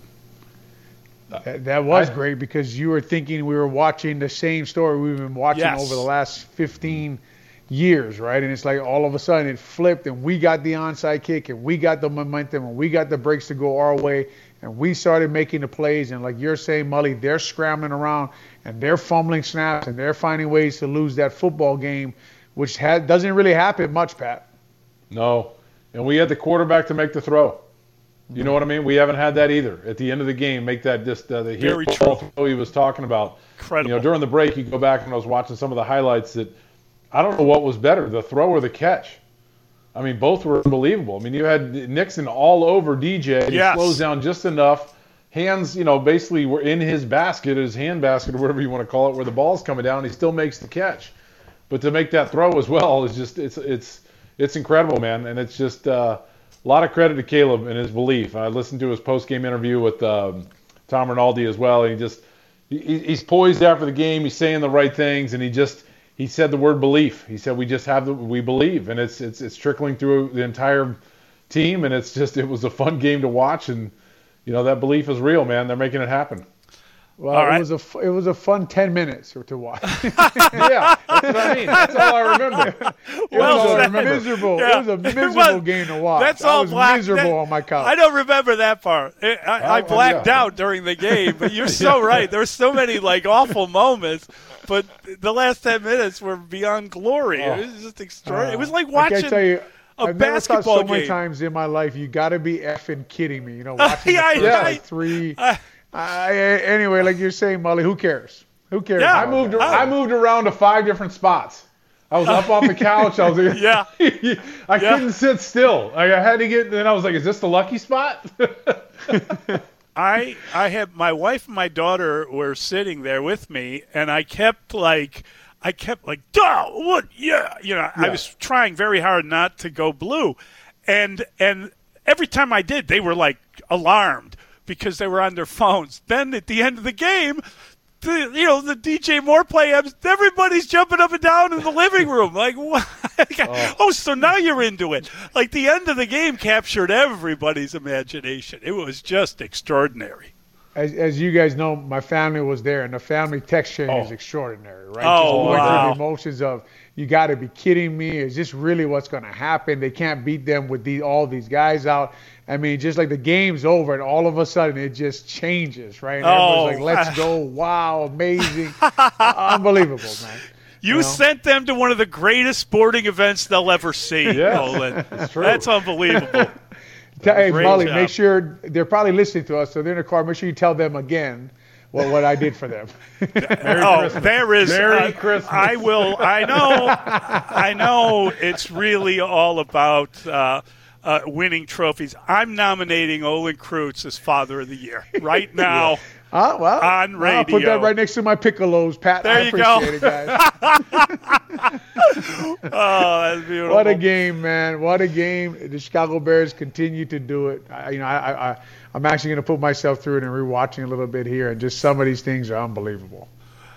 That, that was I, great because you were thinking we were watching the same story we've been watching yes. over the last fifteen years, right? And it's like all of a sudden it flipped and we got the onside kick and we got the momentum and we got the breaks to go our way and we started making the plays. And like you're saying, Mully, they're scrambling around and they're fumbling snaps and they're finding ways to lose that football game, which ha- doesn't really happen much, Pat. No. And we had the quarterback to make the throw. You know what I mean? We haven't had that either. At the end of the game, make that just uh, the hero throw he was talking about. Incredible. You know, during the break, you go back and I was watching some of the highlights that I don't know what was better, the throw or the catch. I mean, both were unbelievable. I mean, you had Nixon all over D J. He yes. slows down just enough. Hands, you know, basically were in his basket, his hand basket or whatever you want to call it, where the ball's coming down. He still makes the catch. But to make that throw as well is just it's it's it's incredible, man. And it's just uh, a lot of credit to Caleb and his belief. I listened to his post-game interview with um, Tom Rinaldi as well. And he just he, he's poised after the game. He's saying the right things, and he just he said the word belief. He said we just have the we believe, and it's it's it's trickling through the entire team. And it's just it was a fun game to watch, and you know that belief is real, man. They're making it happen. Well, all right. it was a it was a fun ten minutes to watch. Yeah, that's what I mean. That's all I remember. It Well, was a that- miserable. yeah, It was a it miserable was- game to watch. That's I all was black. miserable that- on my couch. I don't remember that part. I, I, I Oh, blacked yeah. out during the game, but you're so right. There's so many like awful moments, but the last ten minutes were beyond glory. Oh. It was just extraordinary. Uh, it was like I watching can't tell you, a I've never thought basketball so many game. times in my life, you got to be effing kidding me. You know, watching Yeah, the first, yeah. like, three. I- I, anyway, like you're saying, Molly, who cares? Who cares? Yeah. I about moved. that? I moved around to five different spots. I was up off the couch. I was. Yeah. I Yeah. couldn't sit still. I had to get. Then I was like, "Is this the lucky spot?" I I had my wife and my daughter were sitting there with me, and I kept like I kept like, duh, what? Yeah, you know, I Yeah. was trying very hard not to go blue, and and every time I did, they were like alarmed because they were on their phones. Then at the end of the game, the, you know, the D J Moore play, everybody's jumping up and down in the living room. Like, what? Oh. oh, so now you're into it. Like, the end of the game captured everybody's imagination. It was just extraordinary. As, as you guys know, my family was there, and the family text chain Oh. is extraordinary, right? Oh, Just going wow. through the emotions of, you got to be kidding me. Is this really what's going to happen? They can't beat them with the, all these guys out. I mean, just like the game's over, and all of a sudden it just changes, right? And Oh. everyone's like, let's go. Wow, amazing. Unbelievable, man. You, You know? sent them to one of the greatest sporting events they'll ever see, Yeah, Nolan. it's true. That's unbelievable. Hey, Great Molly, job. make sure they're probably listening to us, so they're in the car. Make sure you tell them again what, what I did for them. oh, there is. Merry uh, Christmas. I will. I know. I know. It's really all about uh, uh, winning trophies. I'm nominating Olin Kreutz as Father of the Year right now. Ah, well, On I'll put radio. that right next to my piccolos, Pat. There I you go. appreciate it, guys. Oh, that's beautiful. What a game, man! What a game! The Chicago Bears continue to do it. I, you know, I, I, I'm actually going to put myself through it and rewatching a little bit here, and just some of these things are unbelievable.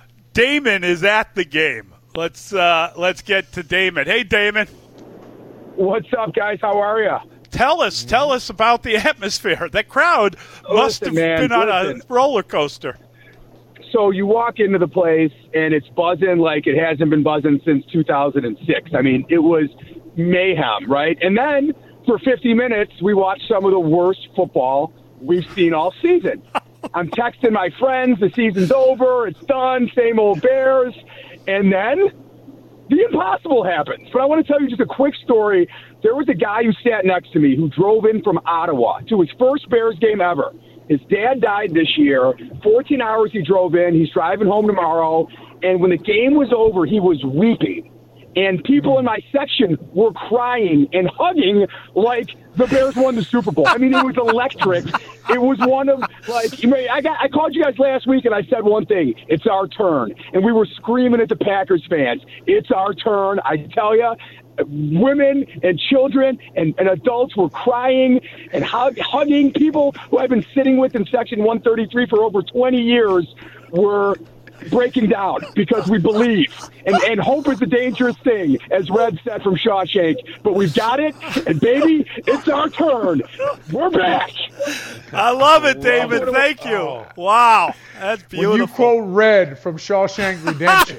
Damon is at the game. Let's uh, let's get to Damon. Hey, Damon. What's up, guys? How are you? Tell us, tell us about the atmosphere. That crowd must Listen, have man, been on listen. a roller coaster. So you walk into the place, and it's buzzing like it hasn't been buzzing since two thousand six. I mean, it was mayhem, right? And then for fifty minutes, we watched some of the worst football we've seen all season. I'm texting my friends, the season's over, it's done, same old Bears. And then the impossible happens. But I want to tell you just a quick story. There was a guy who sat next to me who drove in from Ottawa to his first Bears game ever. His dad died this year. fourteen hours he drove in. He's driving home tomorrow. And when the game was over, he was weeping. And people in my section were crying and hugging like the Bears won the Super Bowl. I mean, it was electric. It was one of, like, I got, I called you guys last week and I said one thing. It's our turn. And we were screaming at the Packers fans. It's our turn. I tell you, women and children and, and adults were crying and hug, hugging. People who I've been sitting with in section one thirty-three for over twenty years were breaking down because we believe. And, and hope is a dangerous thing, as Red said from Shawshank. But we've got it, and baby, it's our turn. We're back. I love it, David. Love it. Thank you. Oh. Wow. That's beautiful. When you quote Red from Shawshank Redemption,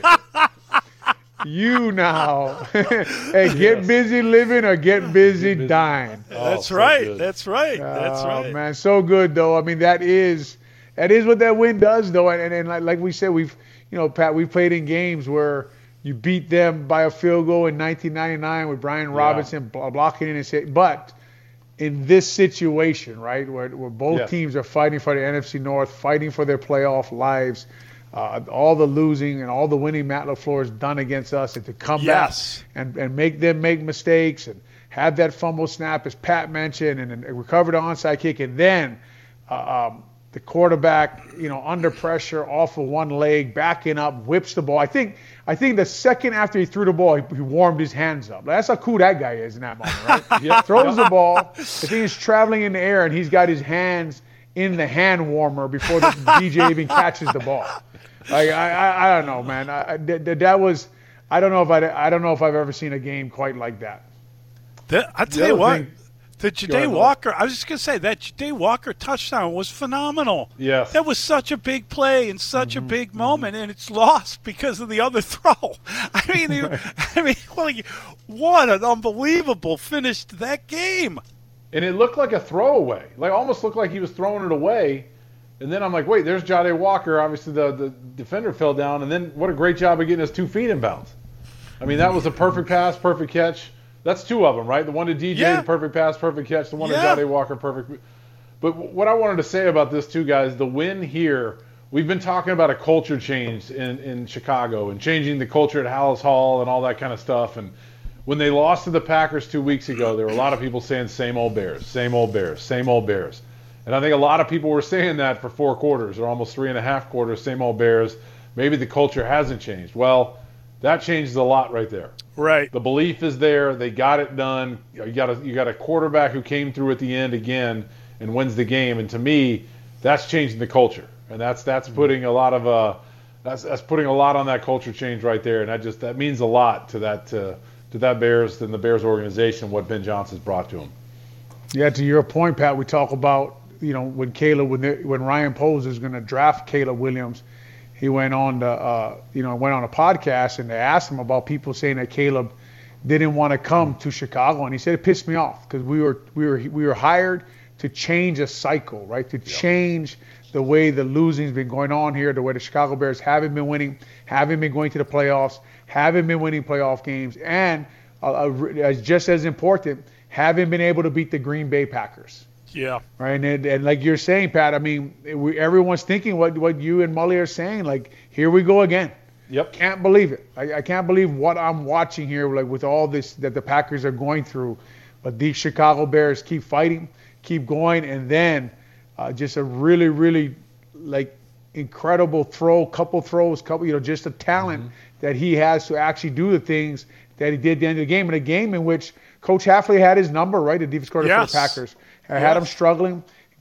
you now, hey, get yes. busy living or get busy, busy. dying. Oh, That's, so right. That's right. That's oh, right. Oh, man, so good, though. I mean, that is – That is what that win does, though, and, and, and like, like we said, we've, you know, Pat, we've played in games where you beat them by a field goal in nineteen ninety-nine with Brian Robinson yeah. blocking in and say, but in this situation, right, where, where both yes. teams are fighting for the N F C North, fighting for their playoff lives, uh, all the losing and all the winning Matt LaFleur has done against us, and to come yes. back and, and make them make mistakes and have that fumble snap, as Pat mentioned, and, and recover the onside kick, and then uh, um, the quarterback, you know, under pressure, off of one leg, backing up, whips the ball. I think I think the second after he threw the ball, he, he warmed his hands up. That's how cool that guy is in that moment, right? yeah. Throws the ball. The thing is traveling in the air, and he's got his hands in the hand warmer before the D J even catches the ball. Like, I, I, I don't know, man. I, I, that, that was, I don't know if I, I don't know if I've ever seen a game quite like that. The, I tell you what. Thing, The Ja'Day Walker, I was just going to say, that Ja'Day Walker touchdown was phenomenal. Yes. That was such a big play and such mm-hmm. a big moment, and it's lost because of the other throw. I mean, right. I mean, well, what an unbelievable finish to that game. And it looked like a throwaway. Like, almost looked like he was throwing it away. And then I'm like, wait, there's Ja'Day Walker. Obviously, the, the defender fell down. And then what a great job of getting his two feet in bounds. I mean, that was a perfect pass, perfect catch. That's two of them, right? The one to D J, yeah. the perfect pass, perfect catch. The one yeah. to Ja'Day Walker, perfect. But what I wanted to say about this too, guys, the win here, we've been talking about a culture change in, in Chicago and changing the culture at Hallis Hall and all that kind of stuff. And when they lost to the Packers two weeks ago, there were a lot of people saying same old Bears, same old Bears, same old Bears. And I think a lot of people were saying that for four quarters or almost three and a half quarters, same old Bears. Maybe the culture hasn't changed. Well, that changes a lot right there. Right. The belief is there. They got it done. You got a you got a quarterback who came through at the end again and wins the game. And to me, that's changing the culture. And that's that's putting a lot of uh that's that's putting a lot on that culture change right there. And that just that means a lot to that uh, to that Bears and the Bears organization, what Ben Johnson's brought to them. Yeah, to your point, Pat, we talk about, you know, when Caleb when they, when Ryan Poles is going to draft Caleb Williams. He went on the, uh, you know, went on a podcast, and they asked him about people saying that Caleb didn't want to come to Chicago, and he said it pissed me off because we were we were we were hired to change a cycle, right? To yep. change the way the losing's been going on here, the way the Chicago Bears haven't been winning, haven't been going to the playoffs, haven't been winning playoff games, and uh, uh, just as important, haven't been able to beat the Green Bay Packers. Yeah. Right. And, and like you're saying, Pat, I mean, we, everyone's thinking what, what you and Mully are saying. Like, here we go again. Yep. Can't believe it. I, I can't believe what I'm watching here, like with all this that the Packers are going through. But these Chicago Bears keep fighting, keep going, and then uh, just a really, really like incredible throw, couple throws, couple, you know, just a talent mm-hmm. that he has to actually do the things that he did at the end of the game. In a game in which Coach Hafley had his number, right? The defense coordinator yes. for the Packers. I yes. had him struggling.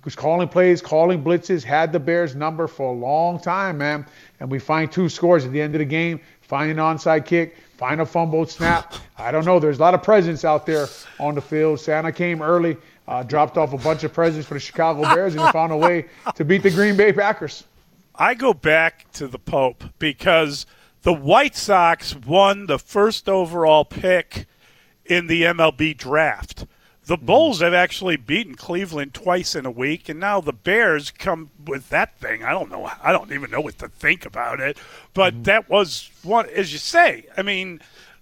was calling plays, calling blitzes, had the Bears number for a long time, man. And we find two scores at the end of the game, find an onside kick, find a fumbled snap. I don't know. There's a lot of presents out there on the field. Santa came early, uh, dropped off a bunch of presents for the Chicago Bears, and he found a way to beat the Green Bay Packers. I go back to the Pope because the White Sox won the first overall pick in the M L B draft. The Bulls have actually beaten Cleveland twice in a week, and now the Bears come with that thing. I don't know. I don't even know what to think about it. But mm-hmm. that was one, as you say. I mean,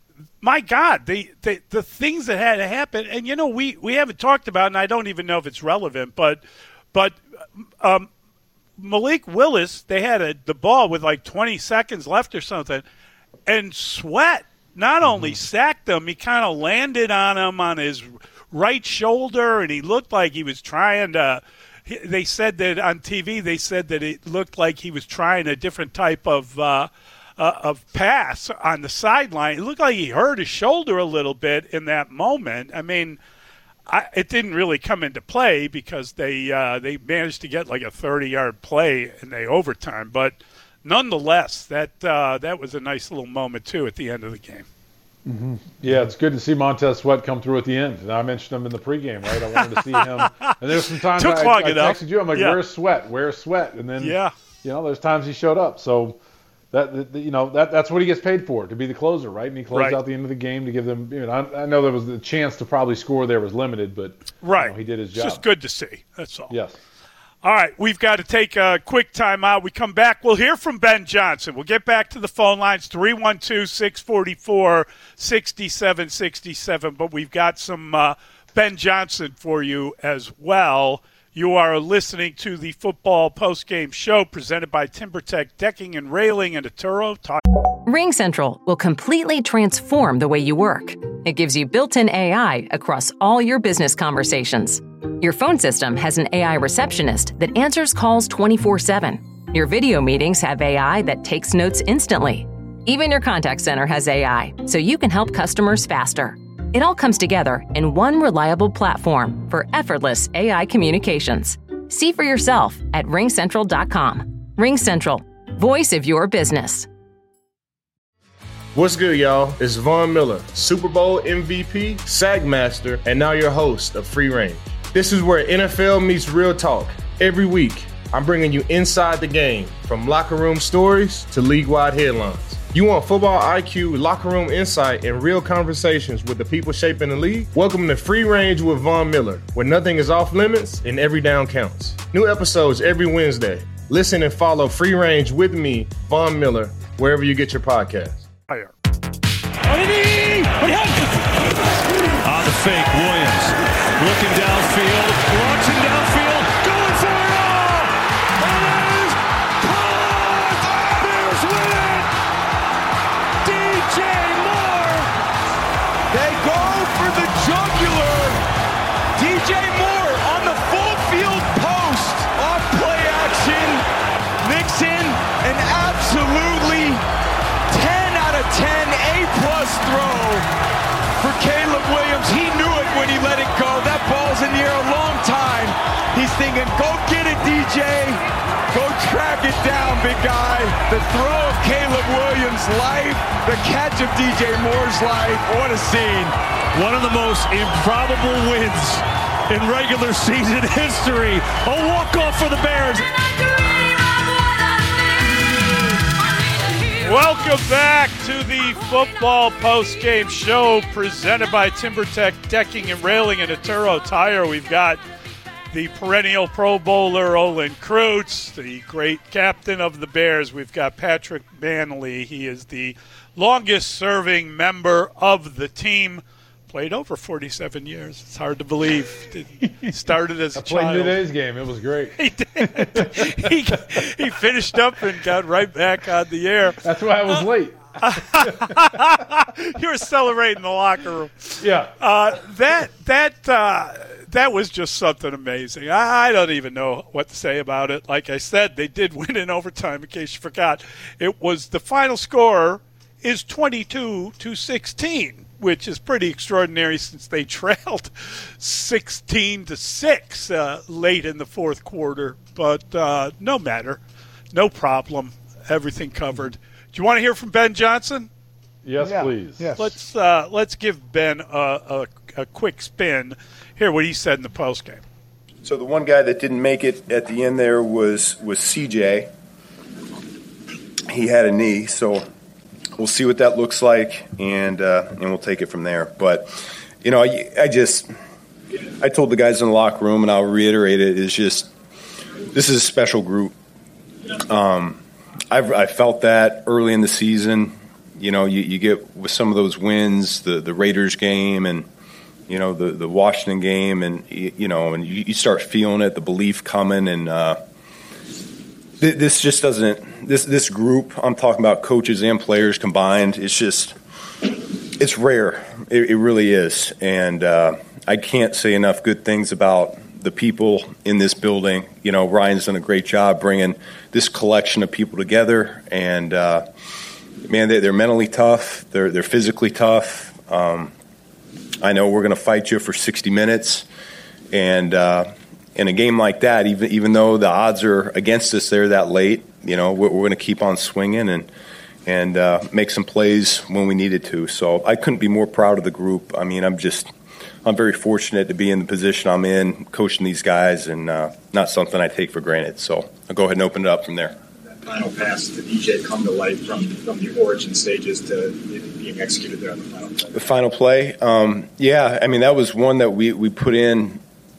my God, the, the the things that had to happen. And, you know, we, we haven't talked about, and I don't even know if it's relevant, but but um, Malik Willis, they had a, the ball with like twenty seconds left or something, and Sweat not mm-hmm. only sacked him, he kind of landed on him on his right shoulder, and he looked like he was trying to – they said that on T V, they said that it looked like he was trying a different type of uh, uh, of pass on the sideline. It looked like he hurt his shoulder a little bit in that moment. I mean, I, it didn't really come into play because they uh, they managed to get like a thirty-yard play in the overtime. But nonetheless, that uh, that was a nice little moment, too, at the end of the game. Mm-hmm. Yeah, it's good to see Montez Sweat come through at the end. And I mentioned him in the pregame, right? I wanted to see him. And there's some times Took I, long I enough. texted you. I'm like, yeah. "Where's Sweat? Where's Sweat?" And then, yeah. you know, there's times he showed up. So that, that you know, that that's what he gets paid for, to be the closer, right? And he closed right. out the end of the game to give them. You know, I, I know there was the chance to probably score there was limited, but right, you know, he did his job. It's just good to see. That's all. Yes. All right, we've got to take a quick time out. We come back, we'll hear from Ben Johnson. We'll get back to the phone lines, three one two, six four four, six seven six seven. But we've got some uh, Ben Johnson for you as well. You are listening to the Football Postgame Show presented by TimberTech Decking and Railing and Atturo Tire. Ring Central will completely transform the way you work. It gives you built-in A I across all your business conversations. Your phone system has an A I receptionist that answers calls twenty-four seven. Your video meetings have A I that takes notes instantly. Even your contact center has A I, so you can help customers faster. It all comes together in one reliable platform for effortless A I communications. See for yourself at ring central dot com. Ring Central, voice of your business. What's good, y'all? It's Von Miller, Super Bowl M V P, SAG Master, and now your host of Free Range. This is where N F L meets real talk. Every week, I'm bringing you inside the game, from locker room stories to league-wide headlines. You want football I Q, locker room insight, and real conversations with the people shaping the league? Welcome to Free Range with Von Miller, where nothing is off limits and every down counts. New episodes every Wednesday. Listen and follow Free Range with me, Von Miller, wherever you get your podcasts. Fire. On the fake, Williams looking downfield, launching downfield, going for it all! And it is caught! Bears win it! D J Moore! They go for the jugular. D J Moore on the full field post. Off play action. Mixon, an absolutely ten out of ten A-plus throw for Caleb Williams. He knew it when he let it go. That ball's in the air a long time. He's thinking, go get it, D J. Go track it down, big guy. The throw of Caleb Williams' life. The catch of D J Moore's life. What a scene. One of the most improbable wins in regular season history. A walk-off for the Bears. Welcome back to the Football Postgame Show presented by TimberTech Decking and Railing and Atturo Tire. We've got the perennial Pro Bowler Olin Kreutz, the great captain of the Bears. We've got Patrick Manley. He is the longest-serving member of the team. Played over forty-seven years. It's hard to believe. He started as a I played child. today's game. It was great. He did. he, he finished up and got right back on the air. That's why I was late. You were celebrating in the locker room. Yeah. Uh, that that uh, that was just something amazing. I, I don't even know what to say about it. Like I said, they did win in overtime. In case you forgot, it was the final score is twenty-two to sixteen. which is pretty extraordinary since they trailed sixteen to six uh, late in the fourth quarter. But uh, no matter, no problem, everything covered. Do you want to hear from Ben Johnson? Yes, yeah. please. Yes. Let's uh, let's give Ben a, a, a quick spin. Hear what he said in the postgame. So the one guy that didn't make it at the end there was was C J. He had a knee, so we'll see what that looks like, and uh, and we'll take it from there. But you know, I, I just I told the guys in the locker room, and I'll reiterate it: is just this is a special group. Um, I've I felt that early in the season. You know, you, you get with some of those wins, the, the Raiders game and, you know, the, the Washington game, and, you, you know, and you, you start feeling it, the belief coming. And uh, th- this just doesn't – this this group, I'm talking about coaches and players combined, it's just – it's rare. It, it really is. And uh, I can't say enough good things about the people in this building. You know, Ryan's done a great job bringing this collection of people together, and uh, – man, they're mentally tough. They're they're physically tough. Um, I know we're going to fight you for sixty minutes, and uh, in a game like that, even even though the odds are against us, they're that late. You know, we're, we're going to keep on swinging and and uh, make some plays when we needed to. So I couldn't be more proud of the group. I mean, I'm just I'm very fortunate to be in the position I'm in, coaching these guys, and uh, not something I take for granted. So I'll go ahead and open it up from there. Final pass to D J come to life from, from the origin stages to being executed there on the final play? The final play? Um, yeah, I mean, that was one that we, we put in,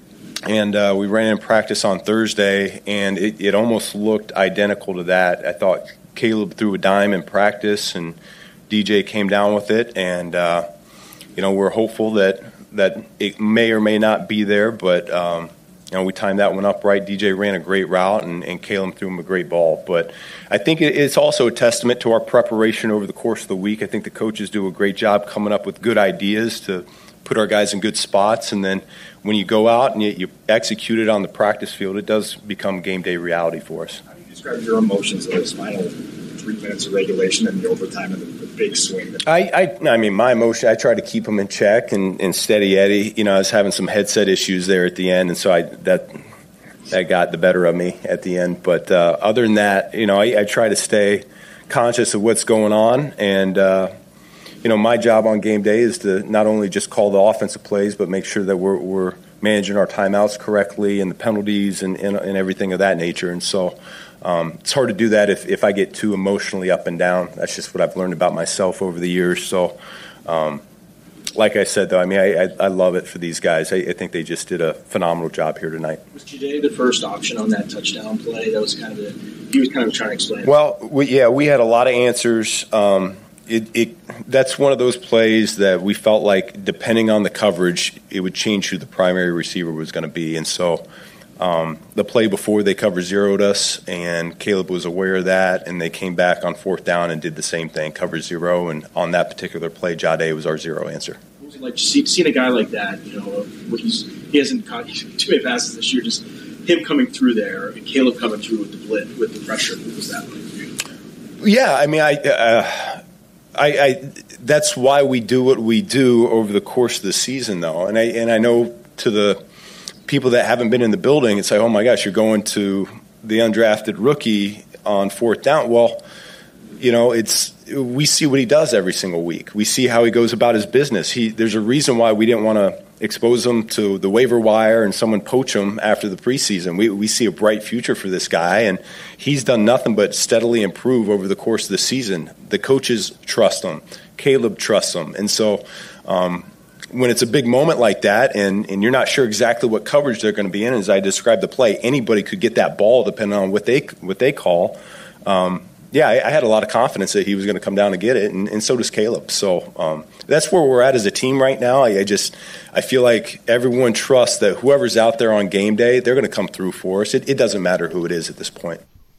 and uh, we ran in practice on Thursday, and it, it almost looked identical to that. I thought Caleb threw a dime in practice, and D J came down with it, and, uh, you know, we're hopeful that, that it may or may not be there, but um, – you know, we timed that one up right. D J ran a great route, and, and Caleb threw him a great ball. But I think it's also a testament to our preparation over the course of the week. I think the coaches do a great job coming up with good ideas to put our guys in good spots. And then when you go out and you, you execute it on the practice field, it does become game day reality for us. How do you describe your emotions of those final three minutes of regulation and the overtime and the, the big swing? I, I I mean, my emotion, I try to keep them in check and, and steady Eddie. You know, I was having some headset issues there at the end, and so I that that got the better of me at the end. But uh, other than that, you know, I, I try to stay conscious of what's going on. And, uh, you know, my job on game day is to not only just call the offensive plays, but make sure that we're, we're managing our timeouts correctly and the penalties and, and, and everything of that nature. And so um, it's hard to do that if, if I get too emotionally up and down. That's just what I've learned about myself over the years. So, um, like I said, though, I mean, I, I, I love it for these guys. I, I think they just did a phenomenal job here tonight. Was G J the first option on that touchdown play? That was kind of the, he was kind of trying to explain. Well, we, yeah, we had a lot of answers. Um, it, it that's one of those plays that we felt like, depending on the coverage, it would change who the primary receiver was going to be. And so um, the play before, they cover zeroed us, and Caleb was aware of that, and they came back on fourth down and did the same thing, cover zero. And on that particular play, Jade was our zero answer. What was it like see, seeing a guy like that, you know, when he's, he hasn't caught too many passes this year, just him coming through there and Caleb coming through with the blitz, with the pressure? What was that like for you? Yeah, I mean, I, uh, I, I, that's why we do what we do over the course of the season, though. And I, and I know to the people that haven't been in the building, it's like, oh my gosh, you're going to the undrafted rookie on fourth down. Well, you know, it's we see what he does every single week. We see how he goes about his business. He there's a reason why we didn't want to expose him to the waiver wire and someone poach him after the preseason. We we see a bright future for this guy, and he's done nothing but steadily improve over the course of the season. The coaches trust him. Caleb trusts him. And so um, when it's a big moment like that and, and you're not sure exactly what coverage they're going to be in, as I described the play, anybody could get that ball depending on what they what they call. Um, yeah, I, I had a lot of confidence that he was going to come down and get it, and, and so does Caleb. So um, that's where we're at as a team right now. I, I just I feel like everyone trusts that whoever's out there on game day, they're going to come through for us. It, it doesn't matter who it is at this point.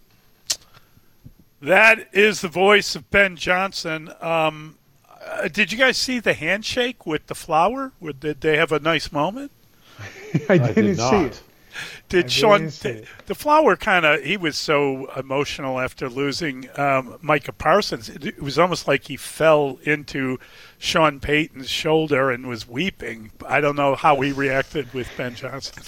That is the voice of Ben Johnson. Um, uh, did you guys see the handshake with the flower? Did they have a nice moment? I didn't I did see it. Did Sean the Flower kind of? He was so emotional after losing um, Micah Parsons. It, it was almost like he fell into Sean Payton's shoulder and was weeping. I don't know how he reacted with Ben Johnson.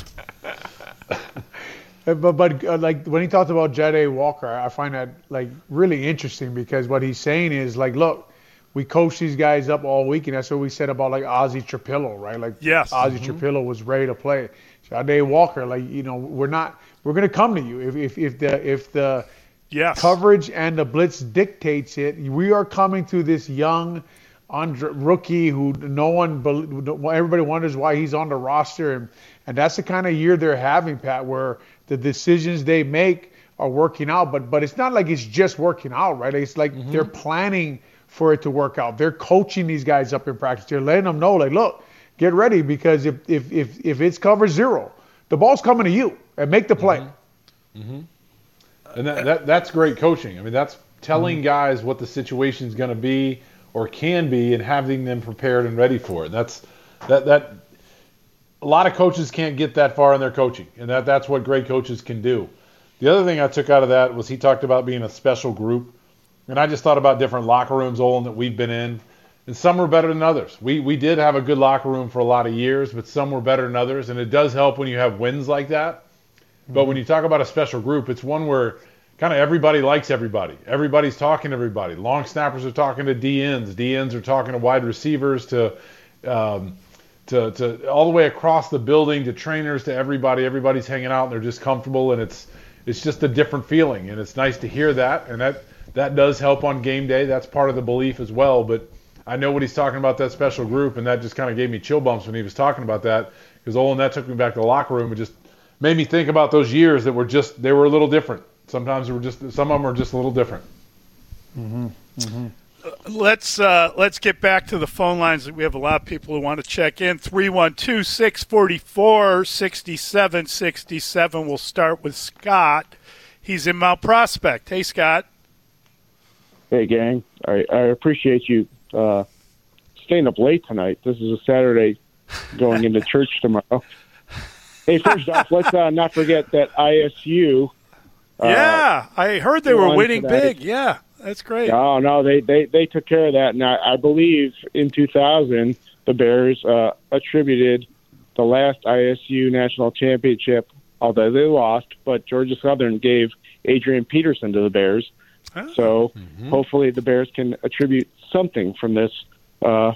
But but uh, like when he talked about Jahdae Walker, I find that like really interesting because what he's saying is like, look, we coached these guys up all week, and that's what we said about like Ozzie Trapillo, right? Like yes. Ozzie mm-hmm. Trapillo was ready to play. Jahdae Walker, like you know, we're not we're gonna come to you if if, if the if the yes. coverage and the blitz dictates it. We are coming to this young Andre, rookie who no one everybody wonders why he's on the roster, and and that's the kind of year they're having, Pat, where the decisions they make are working out, but but it's not like it's just working out, right? It's like mm-hmm. they're planning for it to work out. They're coaching these guys up in practice. They're letting them know, like, look, get ready because if if if, if it's cover zero, the ball's coming to you and make the play. Mm-hmm. Mm-hmm. And that, that that's great coaching. I mean, that's telling mm-hmm. guys what the situation is going to be or can be and having them prepared and ready for it. That's that that. A lot of coaches can't get that far in their coaching, and that, that's what great coaches can do. The other thing I took out of that was he talked about being a special group, and I just thought about different locker rooms, Olin, that we've been in, and some were better than others. We we did have a good locker room for a lot of years, but some were better than others, and it does help when you have wins like that. Mm-hmm. But when you talk about a special group, it's one where kind of everybody likes everybody. Everybody's talking to everybody. Long snappers are talking to D Ns. D Ns are talking to wide receivers, to um, To, to all the way across the building, to trainers, to everybody. Everybody's hanging out and they're just comfortable, and it's it's just a different feeling, and it's nice to hear that, and that that does help on game day. That's part of the belief as well. But I know what he's talking about, that special group, and that just kind of gave me chill bumps when he was talking about that, because Olin, that took me back to the locker room and just made me think about those years that were just they were a little different. Sometimes they were just some of them were just a little different. Mm-hmm. Mm-hmm. Let's uh, let's get back to the phone lines. We have a lot of people who want to check in. three one two, six four four, six seven six seven. We'll start with Scott. He's in Mount Prospect. Hey, Scott. Hey, gang. I, I appreciate you uh, staying up late tonight. This is a Saturday going into church tomorrow. Hey, first off, let's uh, not forget that I S U. Uh, yeah, I heard they were winning today. big. Yeah. That's great. No, no, they, they, they took care of that. And I, I believe in two thousand, the Bears uh, attributed the last I S U national championship, although they lost, but Georgia Southern gave Adrian Peterson to the Bears. Oh. So mm-hmm. hopefully the Bears can attribute something from this uh,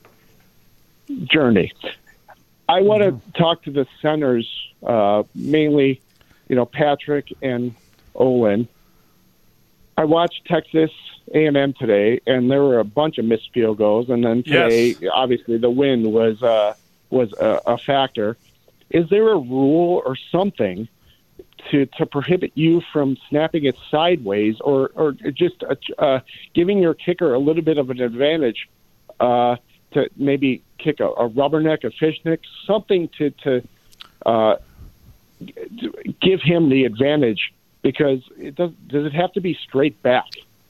journey. I want to mm-hmm. talk to the centers, uh, mainly, you know, Patrick and Olin. I watched Texas A and M today, and there were a bunch of missed field goals. And then today, yes. obviously, the wind was uh, was a, a factor. Is there a rule or something to to prohibit you from snapping it sideways, or or just uh, uh, giving your kicker a little bit of an advantage uh, to maybe kick a, a rubberneck, a fishneck, something to to, uh, to give him the advantage? Because it does, does it have to be straight back?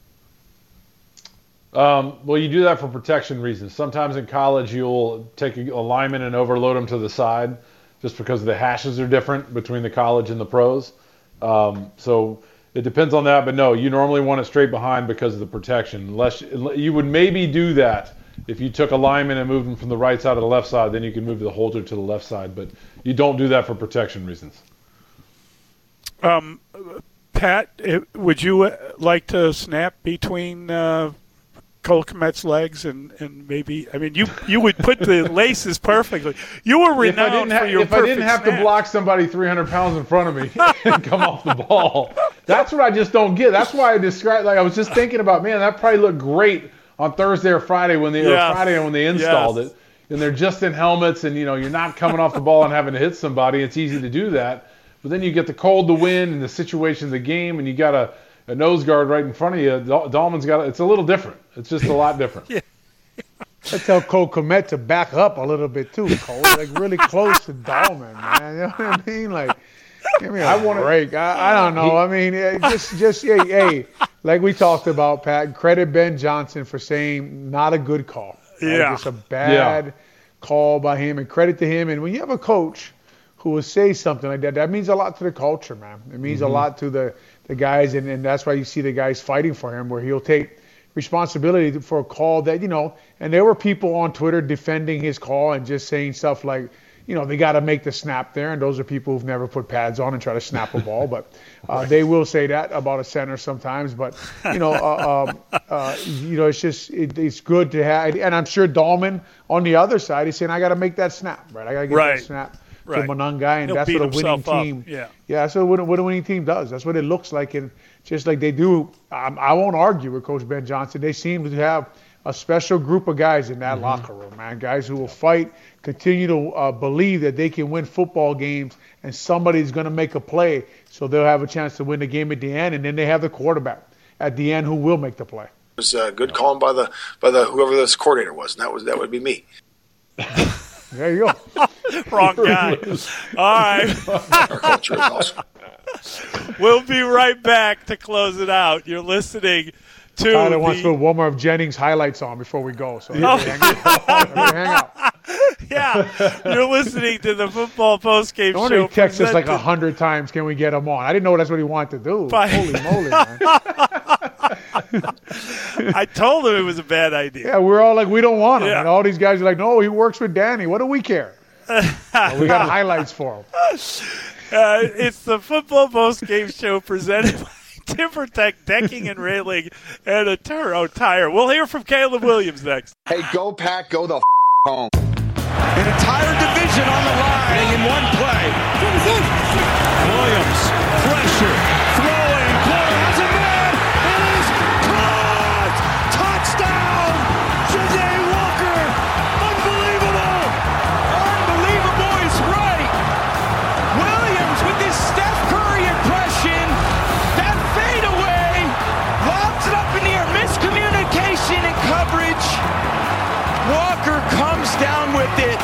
Um, well, you do that for protection reasons. Sometimes in college you'll take a, a lineman and overload them to the side just because the hashes are different between the college and the pros. Um, so it depends on that. But, no, you normally want it straight behind because of the protection. Unless you would maybe do that if you took a lineman and moved him from the right side to the left side, then you can move the holder to the left side. But you don't do that for protection reasons. Um, Pat, would you like to snap between uh, Cole Kmet's legs and, and maybe – I mean, you you would put the laces perfectly. You were renowned ha- for your If perfect I didn't have snap. to block somebody three hundred pounds in front of me and come off the ball, that's what I just don't get. That's why I described – like I was just thinking about, man, that probably looked great on Thursday or Friday when they yes. or Friday when they installed yes. it. And they're just in helmets and, you know, you're not coming off the ball and having to hit somebody. It's easy to do that. But then you get the cold, the wind, and the situation of the game, and you got a, a nose guard right in front of you. Dahlman's got it's a little different. It's just a lot different. yeah. I tell Cole Kmet to back up a little bit too, Cole. Like really close to Dahlman, man. You know what I mean? Like, give me a I wanna, break. I, I don't know. I mean, just just hey, hey, like we talked about, Pat. Credit Ben Johnson for saying not a good call. Right? Yeah, just a bad yeah. call by him, and credit to him. And when you have a coach who who will say something like that, that means a lot to the culture, man. It means mm-hmm. a lot to the, the guys, and, and that's why you see the guys fighting for him, where he'll take responsibility for a call that, you know, and there were people on Twitter defending his call and just saying stuff like, you know, they got to make the snap there, and those are people who've never put pads on and try to snap a ball. But uh, right. they will say that about a center sometimes. But, you know, uh, uh, uh, you know, it's just it, it's good to have. And I'm sure Dahlman on the other side is saying, I got to make that snap, right? I got to get right. that snap right. to Monangai, and He'll that's what a winning team. Up. Yeah, yeah, that's what, what a winning team does. That's what it looks like, and just like they do. Um, I won't argue with Coach Ben Johnson. They seem to have a special group of guys in that mm-hmm. locker room, man. Guys who will fight, continue to uh, believe that they can win football games, and somebody's going to make a play, so they'll have a chance to win the game at the end. And then they have the quarterback at the end who will make the play. It was uh, good calling by the by the whoever this coordinator was. And that was that would be me. There you go. Wrong guy. All right. Our culture is awesome. We'll be right back to close it out. You're listening to Tyler the... wants to put one more of Jennings' highlights on before we go. So oh. hang out. hang out. Yeah, you're listening to the Football Postgame Show. He texted us like a hundred times, can we get him on? I didn't know that's what he wanted to do. By... Holy moly, man. I told him it was a bad idea. Yeah, we're all like, we don't want him. Yeah. And all these guys are like, no, he works with Danny. What do we care? Well, we got highlights for him. Uh, it's the Football Postgame Show presented by TimberTech Decking and Railing and a Turo Tire. We'll hear from Caleb Williams next. Hey, go Pack, go the f- home. An entire division on the line in one play. Williams, pressure, throwing, Cole has a man, it is caught! Touchdown! Janae Walker! Unbelievable! Unbelievable is right! Williams with his Steph Curry impression, that fadeaway, lobs it up in the air, miscommunication and coverage. Walker comes down with it.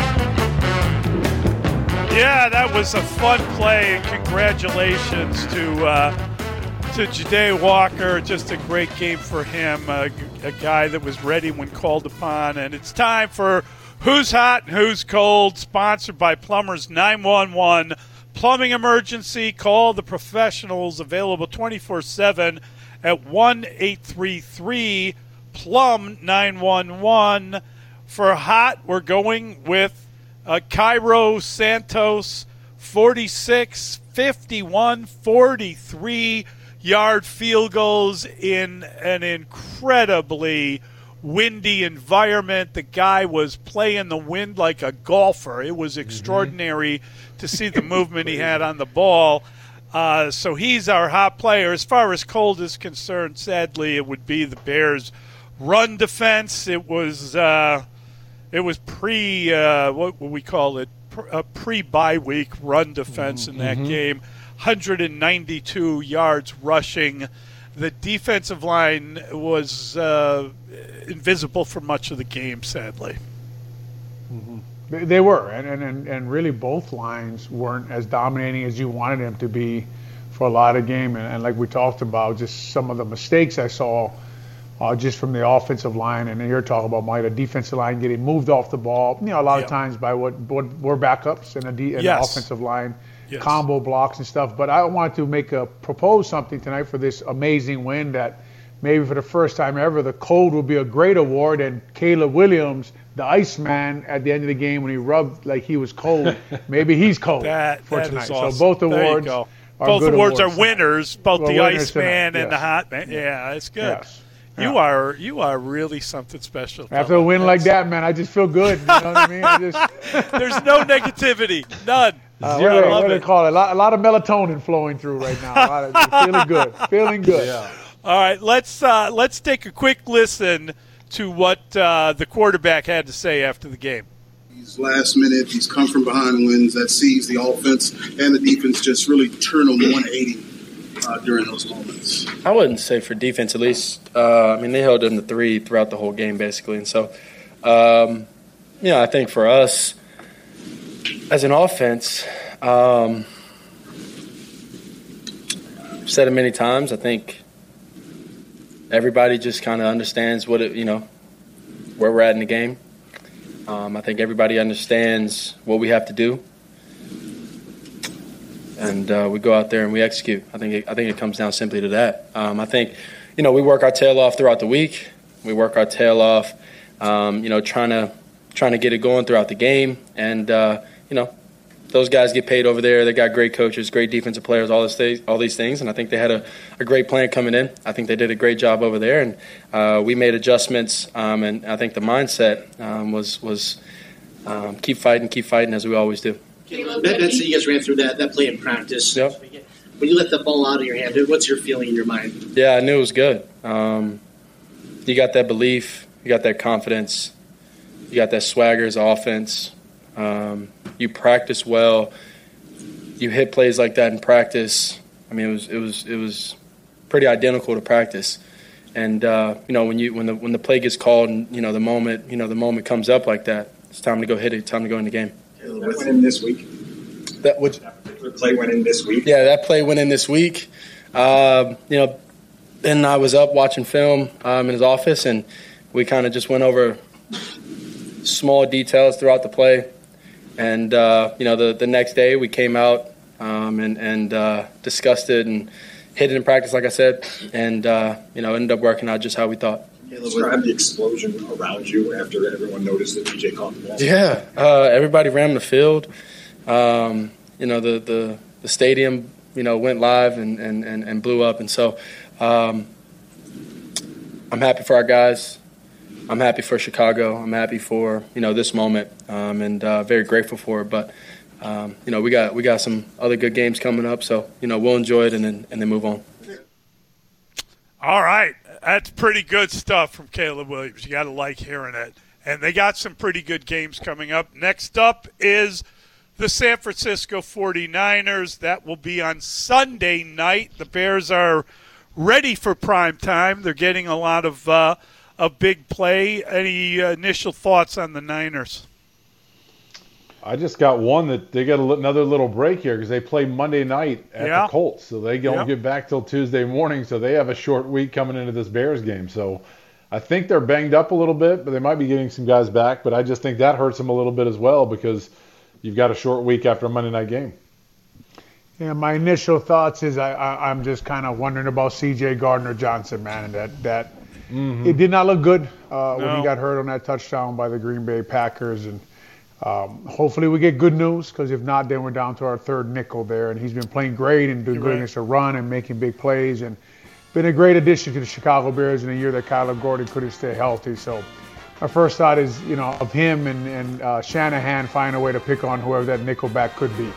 Yeah, that was a fun play, and congratulations to uh, to Janae Walker. Just a great game for him, uh, a guy that was ready when called upon. And it's time for Who's Hot and Who's Cold, sponsored by Plumbers nine one one. Plumbing emergency, call the professionals, available twenty-four seven at one eight three three plumb nine one one. For hot, we're going with uh, Cairo Santos, forty-six, fifty-one, forty-three yard field goals in an incredibly windy environment. The guy was playing the wind like a golfer. It was extraordinary mm-hmm. to see the movement he had on the ball. Uh, so he's our hot player. As far as cold is concerned, sadly, it would be the Bears' run defense. It was uh, it was pre uh, what would we call it? A pre-bye week run defense mm-hmm. in that game. one hundred ninety-two yards rushing. The defensive line was uh, invisible for much of the game, sadly. Mm-hmm. They were, and, and and really both lines weren't as dominating as you wanted them to be for a lot of game. And, and like we talked about, just some of the mistakes I saw uh, just from the offensive line. And you're talking about my the defensive line getting moved off the ball, you know, a lot yep. of times by what, what were backups and a de- and yes. the offensive line. Yes. Combo blocks and stuff. But I wanted to make a propose something tonight for this amazing win that maybe for the first time ever, the cold will be a great award, and Caleb Williams, the Iceman, at the end of the game when he rubbed like he was cold, maybe he's cold that, for that tonight. Awesome. So both awards are both good awards, awards are winners, both well, the winners Iceman tonight, and yes. the Hot Man. Yeah, it's good. Yes. You yeah. are you are really something special. After a win like that, man, I just feel good. You know what I mean? I just... There's no negativity, none. Uh, Zero. what do they, I love what do it. they call it? A lot, a lot of melatonin flowing through right now. A lot of, feeling good, feeling good. Yeah. All right, let's uh, let's take a quick listen to what uh, the quarterback had to say after the game. These last minute, these come from behind wins that sees the offense and the defense just really turn on one eighty uh, during those moments. I wouldn't say for defense, at least. Uh, I mean, they held them to three throughout the whole game, basically. And so, um, you know, I think for us, as an offense, um, I've said it many times, I think everybody just kind of understands what it, you know, where we're at in the game. Um, I think everybody understands what we have to do. and uh, we go out there and we execute. I think it, I think it comes down simply to that. Um, I think, you know, we work our tail off throughout the week. We work our tail off, um, you know, trying to trying to get it going throughout the game, and uh, you know, those guys get paid over there. They got great coaches, great defensive players, all this th- all these things, and I think they had a, a great plan coming in. I think they did a great job over there, and uh, we made adjustments, um, and I think the mindset um, was was um, keep fighting, keep fighting as we always do. That, that's you guys ran through that that play in practice. Yep. When you let the ball out of your hand, what's your feeling in your mind? Yeah, I knew it was good. Um, you got that belief, you got that confidence, you got that swagger as offense. Um, you practice well. You hit plays like that in practice. I mean, it was it was it was pretty identical to practice. And uh, you know, when you when the when the play gets called, and you know the moment you know the moment comes up like that, it's time to go hit it. Time to go in the game. That went in this week. That would the play went in this week. Yeah, that play went in this week. Uh, you know, then I was up watching film um, in his office, and we kind of just went over small details throughout the play. And uh, you know, the the next day we came out um, and and uh, discussed it and hit it in practice, like I said, and uh, you know, ended up working out just how we thought. Describe the explosion around you after everyone noticed that D J caught the ball. Yeah, uh, everybody ran the field. Um, you know, the, the, the stadium, you know, went live and, and, and, and blew up. And so um, I'm happy for our guys. I'm happy for Chicago. I'm happy for, you know, this moment, um, and uh, very grateful for it. But, um, you know, we got we got some other good games coming up. So, you know, we'll enjoy it and then, and then move on. All right. That's pretty good stuff from Caleb Williams. You got to like hearing it. And they got some pretty good games coming up. Next up is the San Francisco forty-niners. That will be on Sunday night. The Bears are ready for prime time. They're getting a lot of uh, a big play. Any uh, initial thoughts on the Niners? I just got one that they got a, another little break here because they play Monday night at yeah. the Colts. So they don't yeah. get back till Tuesday morning. So they have a short week coming into this Bears game. So I think they're banged up a little bit, but they might be getting some guys back. But I just think that hurts them a little bit as well because you've got a short week after a Monday night game. Yeah, my initial thoughts is I, I, I'm just kind of wondering about C J Gardner-Johnson, man, and that, that mm-hmm. it did not look good uh, no. when he got hurt on that touchdown by the Green Bay Packers. And Um, hopefully we get good news, because if not, then we're down to our third nickel there. And he's been playing great and doing You're good right. against the run and making big plays, and been a great addition to the Chicago Bears in a year that Kyler Gordon couldn't stay healthy. So my first thought is, you know, of him and, and uh, Shanahan finding a way to pick on whoever that nickelback could be.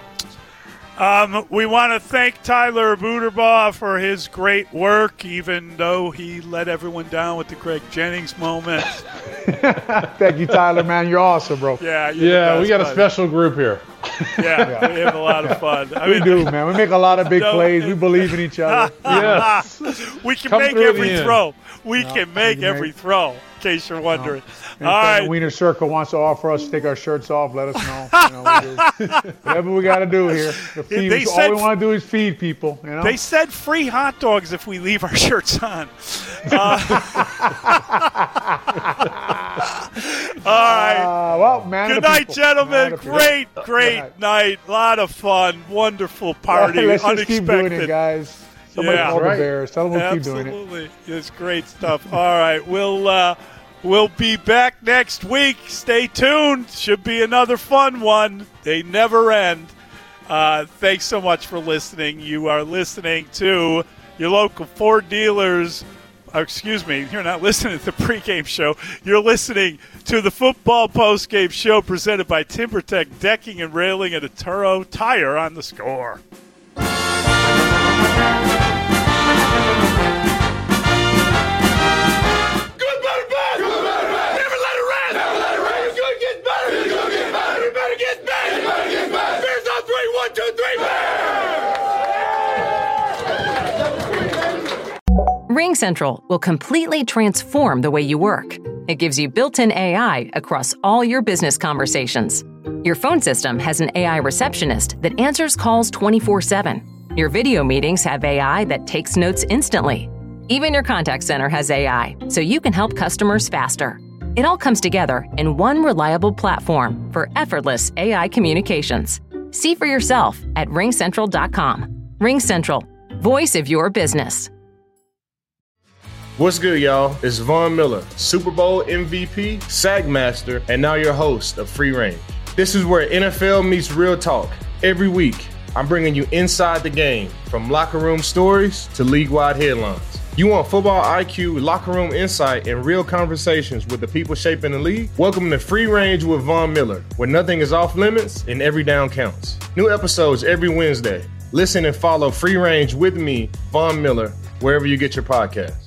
Um, we want to thank Tyler Buterbaugh for his great work, even though he let everyone down with the Greg Jennings moment. Thank you, Tyler, man. You're awesome, bro. Yeah, yeah, we got buddy. a special group here. Yeah, yeah, we have a lot of fun. I we mean, do, man. We make a lot of big no, plays. We believe in each other. Yes. We can Come make through every the throw. We No, can make you every make- throw, in case you're wondering. And All if right. the Wiener Circle wants to offer us to take our shirts off, let us know. You know we do. Whatever we got to do here. The feed, They all said- we want to do is feed people. You know? They said free hot dogs if we leave our shirts on. Uh, all right. Uh, well, man. Good of the night, people. gentlemen. Man of the people. Great, great night. night. A lot of fun. Wonderful party. Let's just Unexpected. keep doing it, guys. Somebody Yeah. call Right. the Bears. Tell them we'll keep doing it. Absolutely. It's great stuff. All right. We'll uh, we'll be back next week. Stay tuned. Should be another fun one. They never end. Uh, thanks so much for listening. You are listening to your local Ford dealers. uh, Excuse me, you're not listening to the pregame show. You're listening to the football postgame show presented by TimberTech Decking and Railing at Turo Tire on The Score. RingCentral will completely transform the way you work. It gives you built-in A I across all your business conversations. Your phone system has an A I receptionist that answers calls twenty-four seven. Your video meetings have A I that takes notes instantly. Even your contact center has A I, so you can help customers faster. It all comes together in one reliable platform for effortless A I communications. See for yourself at ring central dot com. RingCentral, voice of your business. What's good, y'all? It's Von Miller, Super Bowl M V P, Sack Master, and now your host of Free Range. This is where N F L meets real talk. Every week, I'm bringing you inside the game, from locker room stories to league-wide headlines. You want football I Q, locker room insight, and real conversations with the people shaping the league? Welcome to Free Range with Von Miller, where nothing is off limits and every down counts. New episodes every Wednesday. Listen and follow Free Range with me, Von Miller, wherever you get your podcasts.